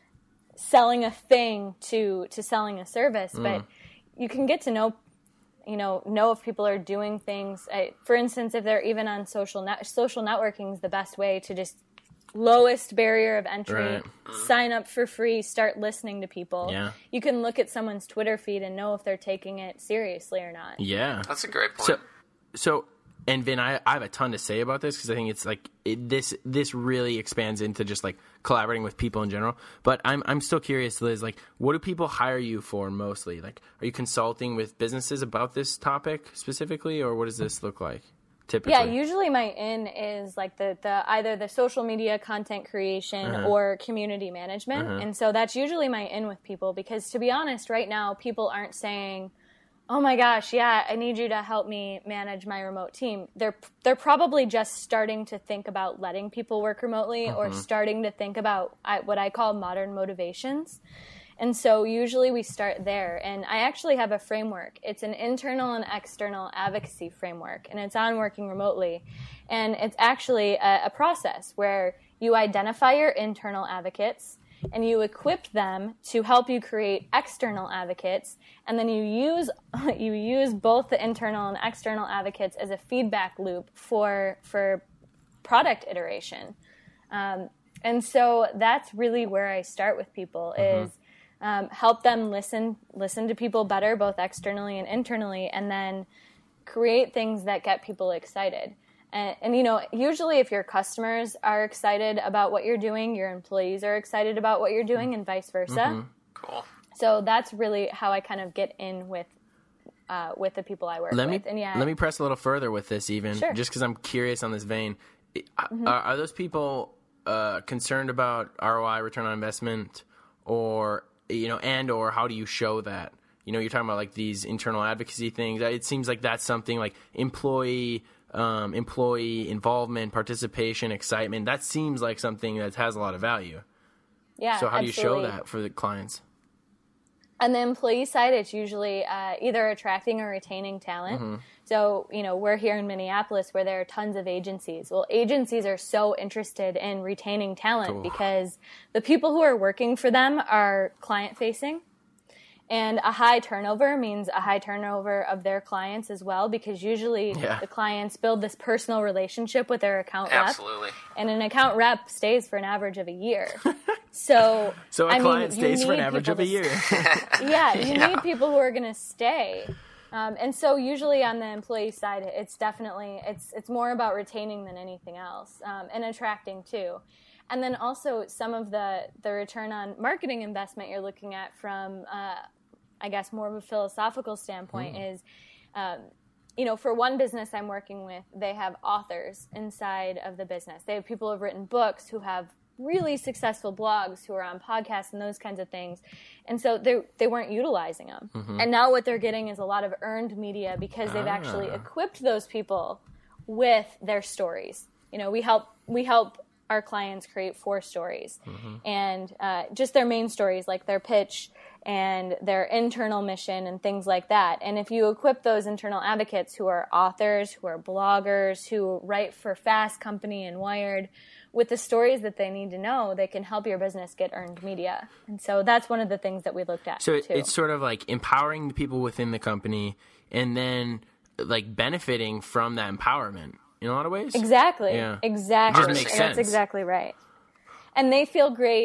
selling a thing to, to selling a service, mm. but you can get to know you know, know if people are doing things. I, for instance, if they're even on social net, social networking is the best way to just lowest barrier of entry, right. sign up for free, start listening to people. Yeah. You can look at someone's Twitter feed and know if they're taking it seriously or not. Yeah. That's a great point. So, so and Vin, I, I have a ton to say about this because I think it's like it, this this really expands into just like collaborating with people in general. But I'm I'm still curious, Liz, like what do people hire you for mostly? Like, are you consulting with businesses about this topic specifically, or what does this look like typically? Yeah, usually my in is like the, the either the social media content creation uh-huh. or community management. Uh-huh. And so that's usually my in with people because, to be honest, right now people aren't saying, oh my gosh, yeah, I need you to help me manage my remote team. They're they're probably just starting to think about letting people work remotely uh-huh. or starting to think about what I call modern motivations. And so usually we start there. And I actually have a framework. It's an internal and external advocacy framework, and it's on working remotely. And it's actually a, a process where you identify your internal advocates, and you equip them to help you create external advocates, and then you use you use both the internal and external advocates as a feedback loop for for product iteration. Um, and so that's really where I start with people is um, help them listen listen to people better, both externally and internally, and then create things that get people excited. And, and, you know, usually if your customers are excited about what you're doing, your employees are excited about what you're doing, and vice versa. Mm-hmm. Cool. So that's really how I kind of get in with uh, with the people I work let with. Me, and yeah, let me press a little further with this even, sure. just because I'm curious on this vein. Mm-hmm. Are, are those people uh, concerned about R O I, return on investment, or, you know, and or how do you show that? You know, you're talking about like these internal advocacy things. It seems like that's something like employee... Um, employee involvement, participation, excitement. That seems like something that has a lot of value. Yeah, So how absolutely. do you show that for the clients? On the employee side, it's usually uh, either attracting or retaining talent. Mm-hmm. So, you know, we're here in Minneapolis where there are tons of agencies. Well, agencies are so interested in retaining talent cool. because the people who are working for them are client-facing. And a high turnover means a high turnover of their clients as well, because usually yeah. the clients build this personal relationship with their account rep. Absolutely. And an account rep stays for an average of a year. So, so a I client mean, stays for an average of a year. yeah, you yeah. need people who are going to stay. Um, and so usually on the employee side, it's definitely, it's it's more about retaining than anything else, um, and attracting too. And then also some of the, the return on marketing investment you're looking at from, uh, I guess, more of a philosophical standpoint mm. is, um, you know, for one business I'm working with, they have authors inside of the business. They have people who have written books, who have really successful blogs, who are on podcasts and those kinds of things. And so they they weren't utilizing them. Mm-hmm. And now what they're getting is a lot of earned media because they've ah. actually equipped those people with their stories. You know, we help we help our clients create four stories. Mm-hmm. And uh, just their main stories, like their pitch and their internal mission and things like that. And if you equip those internal advocates who are authors, who are bloggers, who write for Fast Company and Wired, with the stories that they need to know, they can help your business get earned media. And so that's one of the things that we looked at, so too. It's sort of like empowering the people within the company and then like benefiting from that empowerment in a lot of ways? Exactly. Yeah. Exactly. It just makes sense. That's exactly right. And they feel great.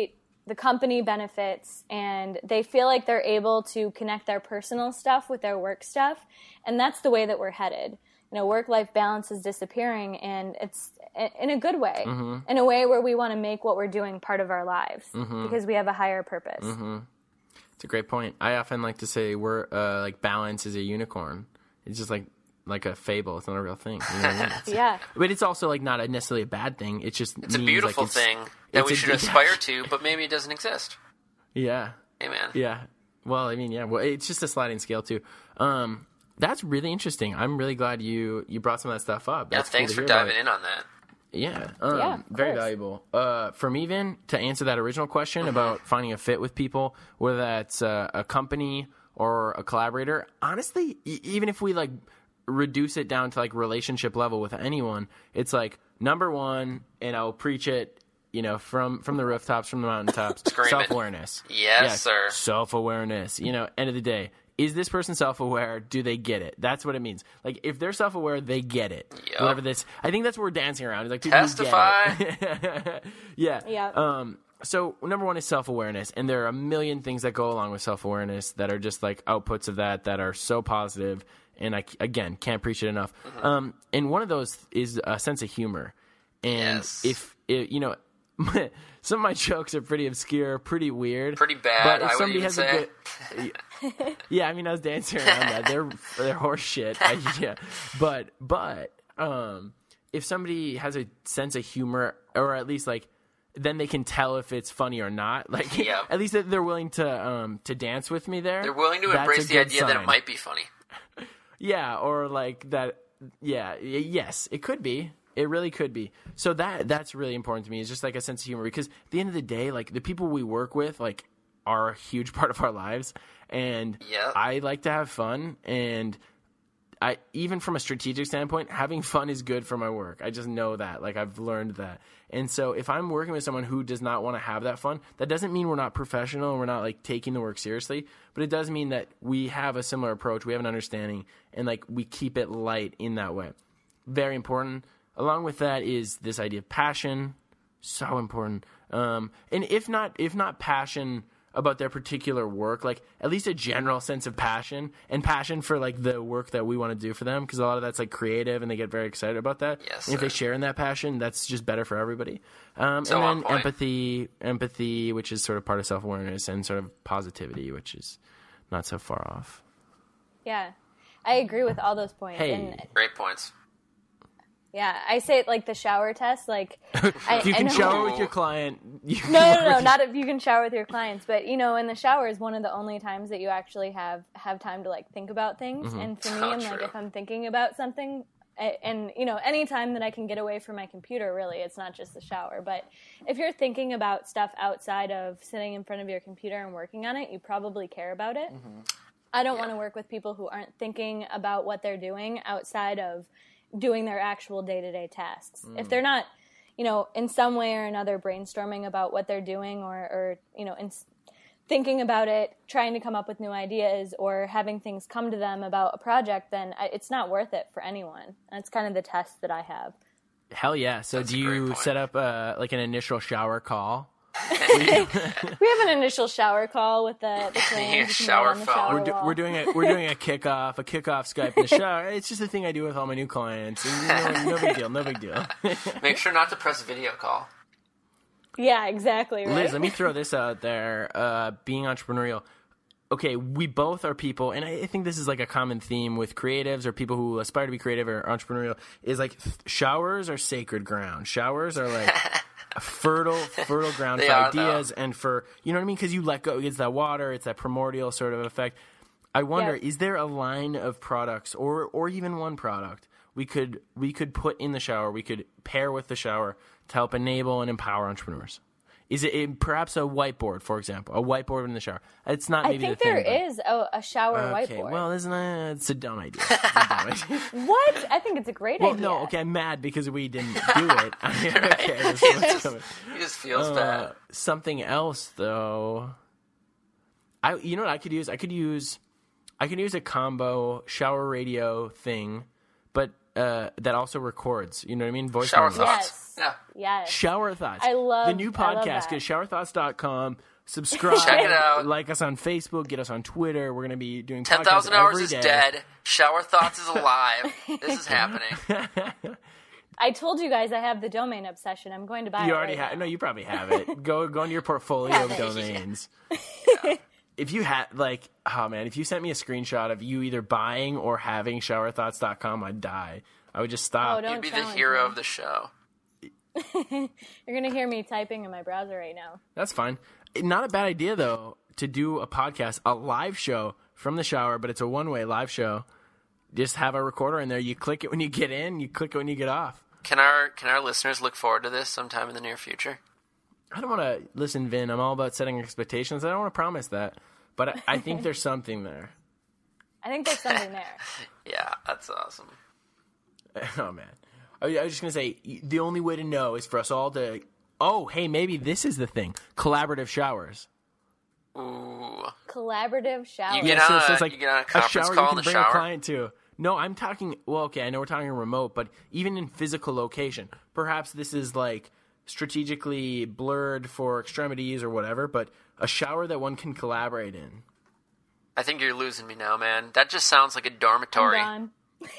the company benefits, and they feel like they're able to connect their personal stuff with their work stuff. And that's the way that we're headed. You know, work-life balance is disappearing, and it's in a good way, mm-hmm. in a way where we want to make what we're doing part of our lives mm-hmm. because we have a higher purpose. Mm-hmm. It's a great point. I often like to say we're uh, like balance is a unicorn. It's just like like a fable. It's not a real thing. You know what I mean? It's, yeah. But it's also like not a necessarily a bad thing. It's just it's means, a beautiful like, it's, thing that we a, should aspire to, but maybe it doesn't exist. Yeah. Amen. Yeah. Well, I mean, yeah. Well, it's just a sliding scale too. Um, That's really interesting. I'm really glad you, you brought some of that stuff up. That's yeah, thanks cool for diving in on that. Yeah, um, yeah very course. valuable. Uh, for me, Vin, to answer that original question about finding a fit with people, whether that's uh, a company or a collaborator, honestly, e- even if we like reduce it down to like relationship level with anyone, it's like number one, and I'll preach it, you know, from, from the rooftops, from the mountaintops, self-awareness. Yes, yes, sir. Self-awareness. You know, end of the day. Is this person self-aware? Do they get it? That's what it means. Like, if they're self-aware, they get it. Yep. Whatever this, I think that's what we're dancing around. It's like, people testify. Get it. yeah. Yeah. Um. So number one is self-awareness, and there are a million things that go along with self-awareness that are just like outputs of that that are so positive. And I again can't preach it enough. Mm-hmm. Um. And one of those is a sense of humor. And yes. if it, you know. Some of my jokes are pretty obscure, pretty weird, pretty bad. But if I somebody would even has say. a good, yeah, I mean, I was dancing around that. They're they're horse shit. I, yeah, but but um, if somebody has a sense of humor, or at least like, then they can tell if it's funny or not. Like, yep. At least they're willing to um to dance with me there. They're willing to That's embrace the idea sign. that it might be funny. Yeah, or like that. Yeah, yes, it could be. It really could be. So that that's really important to me. Is just like a sense of humor, because at the end of the day, like the people we work with, like are a huge part of our lives, and yep. I like to have fun. And I even from a strategic standpoint, having fun is good for my work. I just know that. Like I've learned that. And so if I'm working with someone who does not want to have that fun, that doesn't mean we're not professional and we're not like taking the work seriously. But it does mean that we have a similar approach. We have an understanding, and like we keep it light in that way. Very important. Along with that is this idea of passion, so important. Um, and if not, if not passion about their particular work, like at least a general sense of passion and passion for like the work that we want to do for them, because a lot of that's like creative and they get very excited about that. Yes, and if sir. they share in that passion, that's just better for everybody. Um, so and then empathy, empathy, which is sort of part of self-awareness, and sort of positivity, which is not so far off. Yeah, I agree with all those points. Hey. And great points. yeah, I say it like the shower test. Like, I, if you can I know, shower with your client, you can No, no, work no, with- not if you can shower with your clients. But you know, in the shower is one of the only times that you actually have have time to like think about things. Mm-hmm. And for me, Oh, I'm like, true. if I'm thinking about something, I, and you know, any time that I can get away from my computer, really, it's not just the shower. But if you're thinking about stuff outside of sitting in front of your computer and working on it, you probably care about it. Mm-hmm. I don't want to work with people who aren't thinking about what they're doing outside of doing their actual day-to-day tasks. Mm. If they're not, you know, in some way or another brainstorming about what they're doing, or, or you know, in, thinking about it, trying to come up with new ideas, or having things come to them about a project, then I, it's not worth it for anyone. That's kind of the test that I have. Hell yeah. So That's do a great you point. set up uh, like an initial shower call? We have an initial shower call with the, the claims. You can Shower write on the phone. shower We're, do, wall. we're doing a we're doing a kickoff, a kickoff Skype in the shower. It's just a thing I do with all my new clients. And, no, no big deal, no big deal. Make sure not to press video call. Yeah, exactly. Right? Liz, let me throw this out there. Uh, being entrepreneurial. Okay, we both are people, and I, I think this is like a common theme with creatives or people who aspire to be creative or entrepreneurial, is like th- showers are sacred ground. Showers are like a fertile, fertile ground They for are, ideas and for, you know what I mean? Because you let go, it's that water, it's that primordial sort of effect. I wonder, Yeah. is there a line of products or or even one product we could we could put in the shower, we could pair with the shower to help enable and empower entrepreneurs? Is it, it perhaps a whiteboard, for example, a whiteboard in the shower? It's not I maybe think the thing. there but- is a, a shower Okay, whiteboard. well, isn't that, it's a dumb idea. It's a dumb idea. What? I think it's a great Well, idea. no, okay, I'm mad because we didn't do it. I mean, okay, this is what's coming. He just feels Uh, bad. something else, though. I, you know what I could use? I could use, I could use a combo shower radio thing, but uh, that also records. You know what I mean? Voice Shower memos. thoughts. Yes. Yeah. Yes. Shower Thoughts. I love the new I love podcast. that. Go to shower thoughts dot com. Subscribe. Check it out. Like us on Facebook. Get us on Twitter. We're going to be doing ten podcasts thousand hours every is day. dead. Shower Thoughts is alive. This is happening. I told you guys I have the domain obsession. I'm going to buy You it already right have. now. No, you probably have it. Go go into your portfolio Have of it. domains. If you had, like, oh man, if you sent me a screenshot of you either buying or having shower thoughts dot com, I'd die. I would just stop. Oh, don't You'd be the challenge hero me. of the show. You're going to hear me typing in my browser right now. That's fine. Not a bad idea, though, to do a podcast, a live show from the shower, but it's a one-way live show. Just have a recorder in there. You click it when you get in. You click it when you get off. Can our can our listeners look forward to this sometime in the near future? I don't want to listen, Vin. I'm all about setting expectations. I don't want to promise that, but I, I think there's something there. I think there's something there. Yeah, that's awesome. Oh man, I, I was just gonna say the only way to know is for us all to. Oh, hey, maybe this is the thing: collaborative showers. Ooh. Collaborative shower. You get Yeah, so- on so a- it's like you get on a a conference shower call you in can the bring shower? a client to. No, I'm talking. Well, okay, I know we're talking remote, but even in physical location, perhaps this is like strategically blurred for extremities or whatever. But a shower that one can collaborate in. I think you're losing me now, man. That just sounds like a I'm dormitory. gone.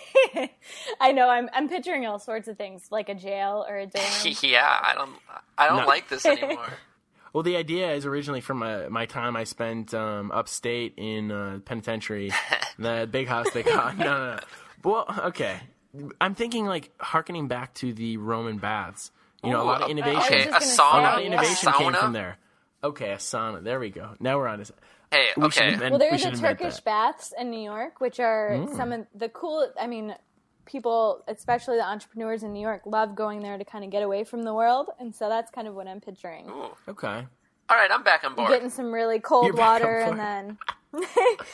I know. I'm I'm picturing all sorts of things, like a jail or a dorm. Yeah, I don't I don't No. like this anymore. Well, the idea is originally from my, my time I spent um, upstate in uh, penitentiary, the big house they got. No, no, no. Well, okay. I'm thinking like harkening back to the Roman baths. You know, a lot of Ooh, innovation. Okay, I was a just gonna A sauna. lot of say, innovation a came sauna? from there. Okay, a sauna. There we go. Now we're on to. Hey, We should okay. invent- Well, there we are should the invent Turkish that. baths in New York, which are Mm. some of the cool. I mean, people, especially the entrepreneurs in New York, love going there to kind of get away from the world, and so that's kind of what I'm picturing. Ooh. Okay. All right, I'm back on board. Getting some really cold You're back on water, and board. then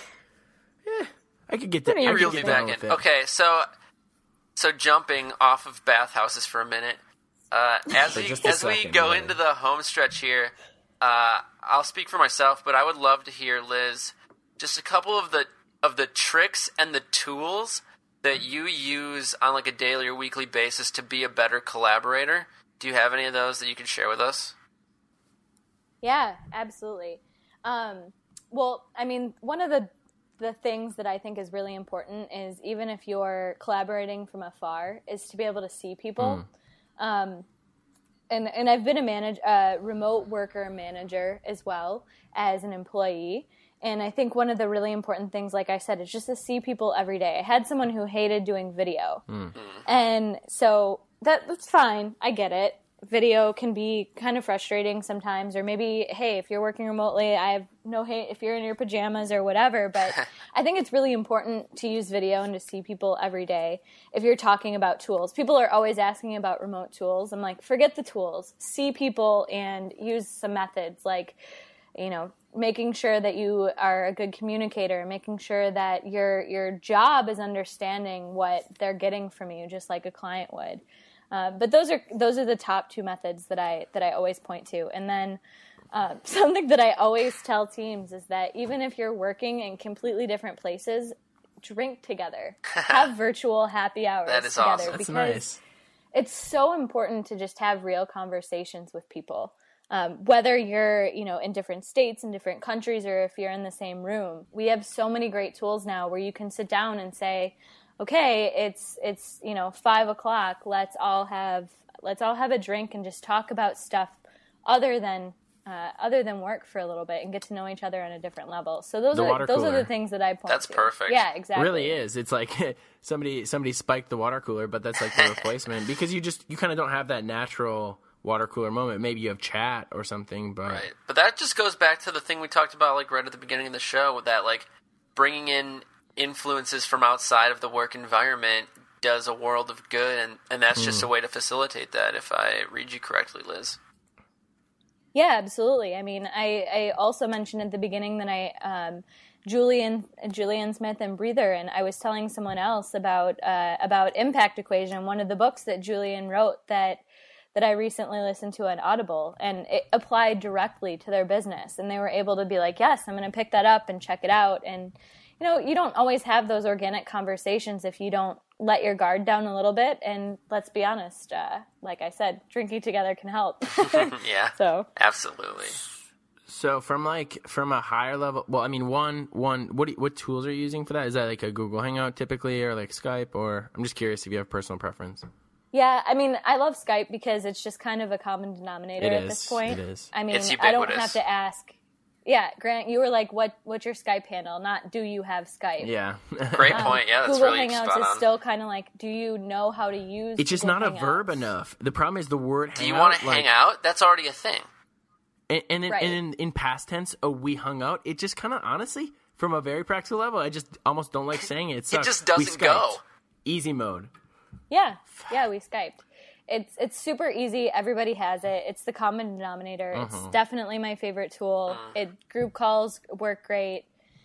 I could get that. Pretty I You could reeled get me down back with in. it. Okay, so so jumping off of bathhouses for a minute. Uh, as For we just a as we second, go yeah. into the home stretch here, uh, I'll speak for myself, but I would love to hear, Liz, just a couple of the of the tricks and the tools that you use on like a daily or weekly basis to be a better collaborator. Do you have any of those that you could share with us? yeah, absolutely. Um, well, I mean, one of the the things that I think is really important is even if you're collaborating from afar, is to be able to see people. Um, and and I've been a manage a remote worker manager as well as an employee. And I think one of the really important things, like I said, is just to see people every day. I had someone who hated doing video, and so that that's fine. I get it. Video can be kind of frustrating sometimes, or maybe, hey, if you're working remotely, I have no hate if you're in your pajamas or whatever, but I think it's really important to use video and to see people every day. If you're talking about tools, people are always asking about remote tools. I'm like, forget the tools, see people and use some methods like, you know, making sure that you are a good communicator, making sure that your your job is understanding what they're getting from you, just like a client would. Uh, but those are those are the top two methods that I that I always point to. And then uh, something that I always tell teams is that even if you're working in completely different places, drink together, have virtual happy hours That is together. awesome. That's because nice. it's so important to just have real conversations with people. Um, whether you're, you know, in different states, in different countries, or if you're in the same room, we have so many great tools now where you can sit down and say, okay, it's, it's, you know, five o'clock. Let's all have, let's all have a drink and just talk about stuff other than, uh, other than work for a little bit and get to know each other on a different level. So those The are, water those are cooler. the things that I point That's to. perfect. Yeah, It exactly. really is. It's like somebody somebody spiked the water cooler, but that's like the replacement because you just you kind of don't have that natural water cooler moment. Maybe you have chat or something, but Right. But that just goes back to the thing we talked about like right at the beginning of the show, with that like bringing in influences from outside of the work environment does a world of good, and, and that's just a way to facilitate that, if I read you correctly, Liz. Yeah, absolutely. I mean, I, I also mentioned at the beginning that I, um, Julian, Julian Smith and Breather, and I was telling someone else about, uh, about Impact Equation, one of the books that Julian wrote that, that I recently listened to on Audible, and it applied directly to their business. And they were able to be like, yes, I'm going to pick that up and check it out. And, you know, you don't always have those organic conversations if you don't let your guard down a little bit. And let's be honest, uh, like I said, drinking together can help. Yeah, so absolutely. So from like from a higher level, well, I mean, one one what do you, what tools are you using for that? Is that like a Google Hangout typically, or like Skype, or I'm just curious if you have personal preference. Yeah, I mean, I love Skype because it's just kind of a common denominator It at is. this point. It is. I mean, It's I don't ubiquitous. have to ask. Yeah, Grant, you were like, "What? What's your Skype handle?" Not, "Do you have Skype?" Yeah. Great point. Yeah, that's Google really Hangouts spot is on. still kind of like, "Do you know how to use?" It's just Google not a Hangouts? verb enough. The problem is the word. Do you hangout, want to like, hang out? That's already a thing. And, and, in, Right. and in, in past tense, oh, we hung out. It just kind of, honestly, from a very practical level, I just almost don't like saying it. It, sucks. just We doesn't Skyped. go. Easy mode. Yeah, yeah, we Skyped. It's it's super easy. Everybody has it. It's the common denominator. It's Uh-huh. definitely my favorite tool. It group calls work great.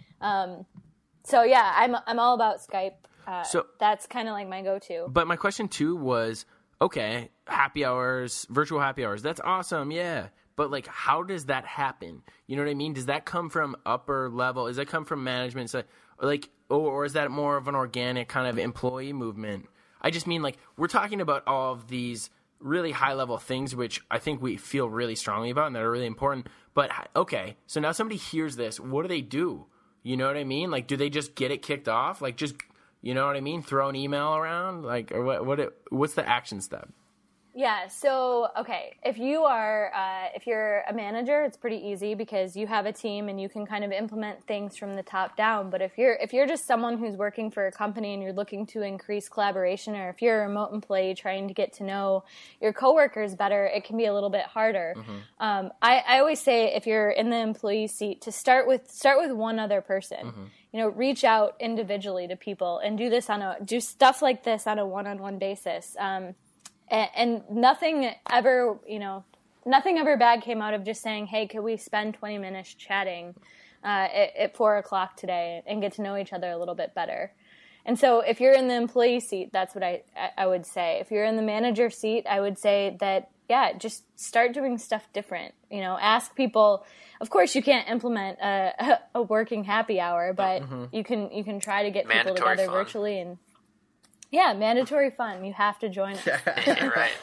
Um, so yeah, I'm I'm all about Skype. Uh, So- that's kind of like my go-to. But my question too was, okay, happy hours, virtual happy hours. That's awesome, yeah. But like, how does that happen? You know what I mean? Does that come from upper level? Does that come from management? So, or like, or, or is that more of an organic kind of employee movement? I just mean like we're talking about all of these really high level things, which I think we feel really strongly about and that are really important. But okay, so now somebody hears this. What do they do? You know what I mean? Like, do they just get it kicked off? Like, just, you know what I mean? Throw an email around? Like, or what? What? It, what's the action step? Yeah. So, okay, if you are, uh, if you're a manager, it's pretty easy because you have a team and you can kind of implement things from the top down. But if you're, if you're just someone who's working for a company and you're looking to increase collaboration, or if you're a remote employee trying to get to know your coworkers better, it can be a little bit harder. Mm-hmm. Um, I, I always say if you're in the employee seat, to start with, start with one other person. Mm-hmm. You know, reach out individually to people and do this on a, do stuff like this on a one-on-one basis. Um, And, and nothing ever, you know, nothing ever bad came out of just saying, hey, could we spend twenty minutes chatting uh, at, at four o'clock today and get to know each other a little bit better? And so if you're in the employee seat, that's what I, I would say. If you're in the manager seat, I would say that, yeah, just start doing stuff different. You know, ask people. Of course, you can't implement a, a working happy hour, but mm-hmm. you can you can try to get Mandatory people together fun. virtually and. Yeah, mandatory fun. You have to join it. You're right.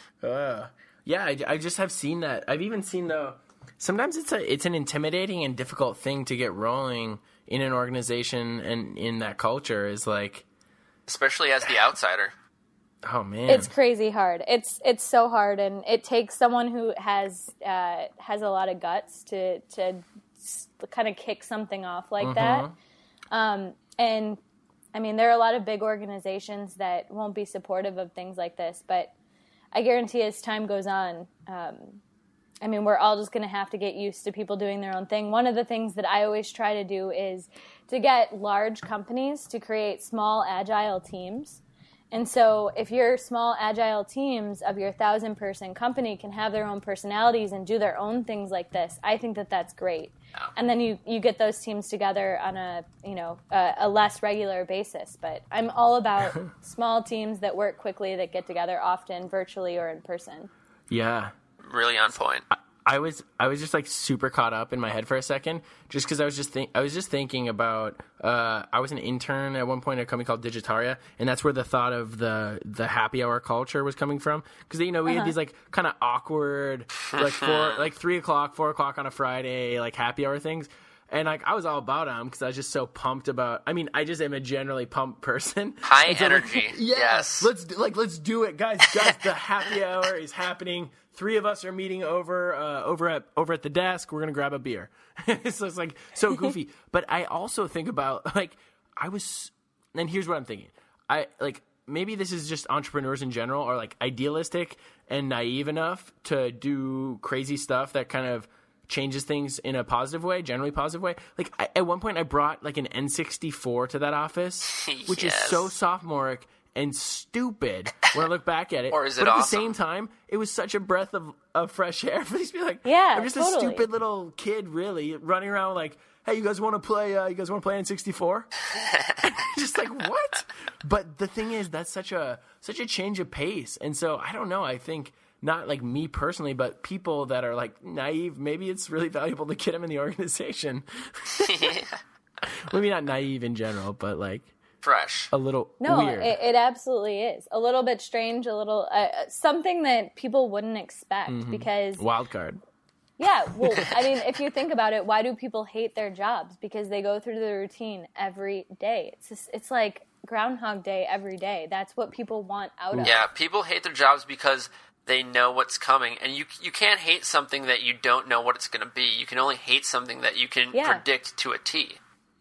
Uh, yeah, I, I just have seen that. I've even seen the. Sometimes it's a it's an intimidating and difficult thing to get rolling in an organization and in that culture. Is like, Especially as the outsider. oh man, It's crazy hard. It's it's so hard, and it takes someone who has uh, has a lot of guts to to kind of kick something off like that. Um, and I mean, there are a lot of big organizations that won't be supportive of things like this, but I guarantee as time goes on, um, I mean, we're all just going to have to get used to people doing their own thing. One of the things that I always try to do is to get large companies to create small, agile teams. And so if your small, agile teams of your thousand-person company can have their own personalities and do their own things like this, I think that that's great. Yeah. And then you, you get those teams together on a, you know, a, a less regular basis. But I'm all about small teams that work quickly, that get together often, virtually or in person. yeah. Really on point. I was I was just like super caught up in my head for a second, just because I was just think I was just thinking about uh, I was an intern at one point at a company called Digitaria, and that's where the thought of the the happy hour culture was coming from. Because you know we Uh-huh. had these like kind of awkward like four like three o'clock four o'clock on a Friday like happy hour things. And like I was all about them because I was just so pumped about. I mean, I just am a generally pumped person. High And so, like, energy. yeah, Yes. let's do, like let's do it, guys. Guys, the happy hour is happening. Three of us are meeting over uh, over at over at the desk. We're gonna grab a beer. So it's like so goofy. But I also think about like I was, and here's what I'm thinking. I like maybe this is just entrepreneurs in general are like idealistic and naive enough to do crazy stuff that kind of changes things in a positive way, generally positive way. Like I, at one point I brought like an N sixty-four to that office, which Yes. is so sophomoric and stupid when I look back at it. Or is it but at awesome? the same time, it was such a breath of, of fresh air for these people. Like, Yeah, I'm just totally. a stupid little kid, really, running around like, hey, you guys want to play, uh, you guys want to play N sixty-four? Just like, what? But the thing is, that's such a, such a change of pace. And so, I don't know, I think, not like me personally, but people that are like naive, maybe it's really valuable to get them in the organization. maybe not naive in general, but like fresh, a little no, weird. It, it absolutely is a little bit strange, a little uh, something that people wouldn't expect mm-hmm. because wild card. Yeah, well, I mean, if you think about it, why do people hate their jobs? Because they go through the routine every day. It's just, it's like Groundhog Day every day. That's what people want out of. Yeah, people hate their jobs because they know what's coming, and you you can't hate something that you don't know what it's going to be. You can only hate something that you can yeah. predict to a T.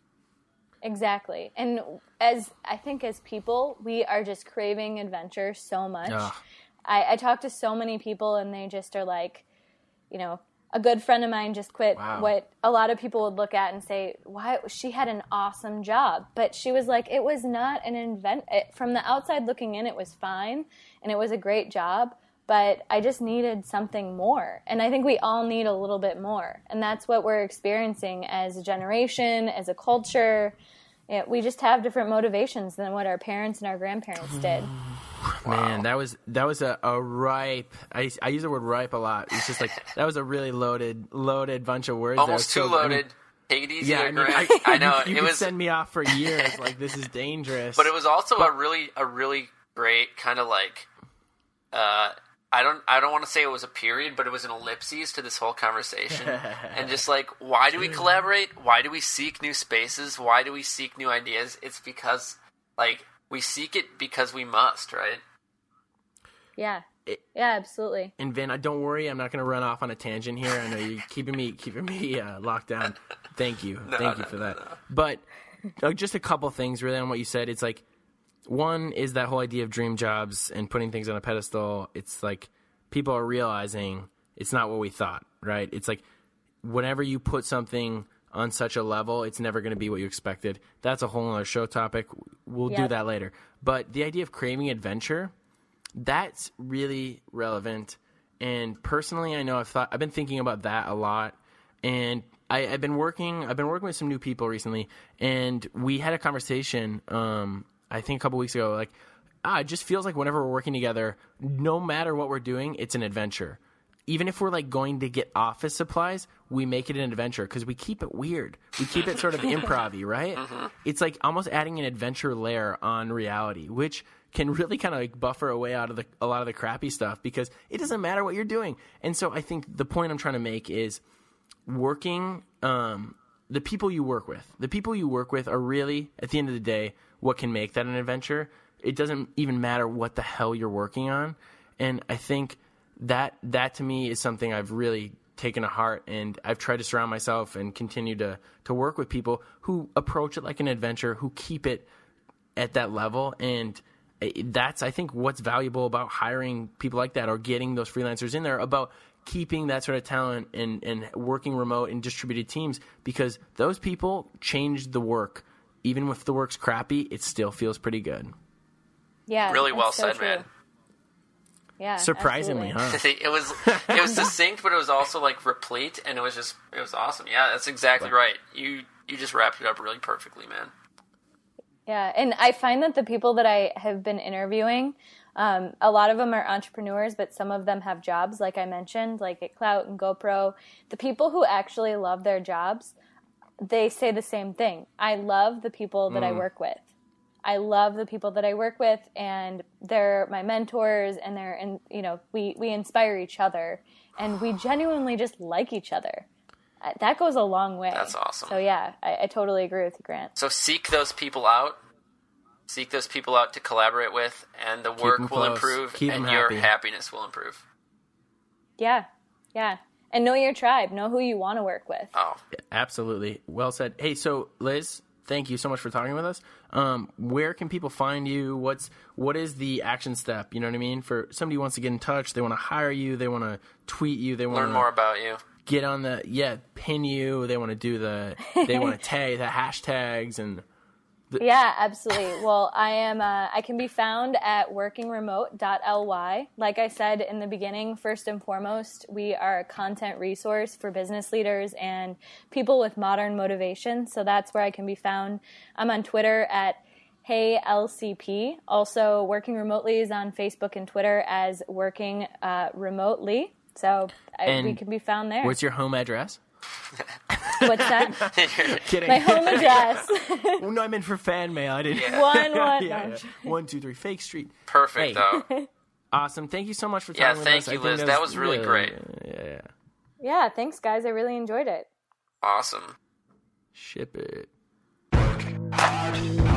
Exactly, and as I think as people, we are just craving adventure so much. I, I talk to so many people, and they just are like, you know. A good friend of mine just quit wow. what a lot of people would look at and say, "Why? She had an awesome job," but she was like, "It was not an invent." It, from the outside looking in, it was fine, and it was a great job. But I just needed something more, and I think we all need a little bit more, and that's what we're experiencing as a generation, as a culture. It, we just have different motivations than what our parents and our grandparents did. Man, that was that was a, a ripe. I, I use the word ripe a lot. It's just like that was a really loaded loaded bunch of words. Almost too so, loaded. I mean, Take it easy, yeah, I, mean, I, I know you it could was. Send me off for years. Like this is dangerous. But it was also but, a really a really great kind of like. Uh, I don't I don't want to say it was a period, but it was an ellipses to this whole conversation. And just like, why do we collaborate? Why do we seek new spaces? Why do we seek new ideas? It's because like we seek it because we must, right? Yeah. It, yeah, absolutely. And Vin, don't worry, I'm not going to run off on a tangent here. I know you're keeping me keeping me uh, locked down. Thank you, no, thank no, you for no, that. No. But uh, just a couple things really on what you said. It's like one is that whole idea of dream jobs and putting things on a pedestal. It's like people are realizing it's not what we thought, right? It's like whenever you put something on such a level, it's never going to be what you expected. That's a whole other show topic. We'll yep. do that later. But the idea of craving adventure. That's really relevant, and personally, I know I've thought I've been thinking about that a lot, and I, I've been working. I've been working with some new people recently, and we had a conversation. Um, I think a couple weeks ago, like, ah, it just feels like whenever we're working together, no matter what we're doing, it's an adventure. Even if we're like going to get office supplies, we make it an adventure because we keep it weird. We keep it sort of improv-y, right? Mm-hmm. It's like almost adding an adventure layer on reality, which can really kind of like buffer away out of the, a lot of the crappy stuff because it doesn't matter what you're doing. And so I think the point I'm trying to make is working, um, the people you work with. The people you work with are really, at the end of the day, what can make that an adventure. It doesn't even matter what the hell you're working on. And I think that that to me is something I've really taken to heart, and I've tried to surround myself and continue to, to work with people who approach it like an adventure, who keep it at that level. And that's, I think, what's valuable about hiring people like that or getting those freelancers in there, about keeping that sort of talent and, and working remote in distributed teams, because those people change the work. Even if the work's crappy, it still feels pretty good. Yeah. Really well so said, true. man. Yeah. Surprisingly, absolutely. huh? it was it was succinct, but it was also like replete, and it was just it was awesome. Yeah, that's exactly right. You you just wrapped it up really perfectly, man. Yeah, and I find that the people that I have been interviewing, um, a lot of them are entrepreneurs, but some of them have jobs, like I mentioned, like at Clout and GoPro. The people who actually love their jobs, they say the same thing. I love the people that mm. I work with. I love the people that I work with, and they're my mentors, and they're, and you know, we, we inspire each other, and we genuinely just like each other. That goes a long way. That's awesome. So yeah, I, I totally agree with you, Grant. So seek those people out. Seek those people out to collaborate with, and the work will close. improve, Keep and them your happy. happiness will improve. Yeah, yeah. And know your tribe. Know who you want to work with. Oh, absolutely. Well said. Hey, so Liz, thank you so much for talking with us. Um, where can people find you? What's what is the action step? You know what I mean? For somebody who wants to get in touch, they want to hire you, they want to tweet you, they want learn to more about you. Get on the yeah, pin you. They want to do the they want to tag the hashtags and. The- yeah, absolutely. Well, I am. Uh, I can be found at working remote dot l y. Like I said in the beginning, first and foremost, we are a content resource for business leaders and people with modern motivation. So that's where I can be found. I'm on Twitter at Hey L C P. Also, Working Remotely is on Facebook and Twitter as Working uh, Remotely. So I, we can be found there. What's your home address? What's that? Kidding. My home address. Well, no, I meant for fan mail. I didn't. Yeah. One one. yeah, no. yeah. One, two, three. Fake Street. Perfect, Hey. though. Awesome. Thank you so much for Yeah, talking thank with us. you, I think Liz. That was really great. Yeah. Yeah, thanks, guys. I really enjoyed it. Awesome. Ship it.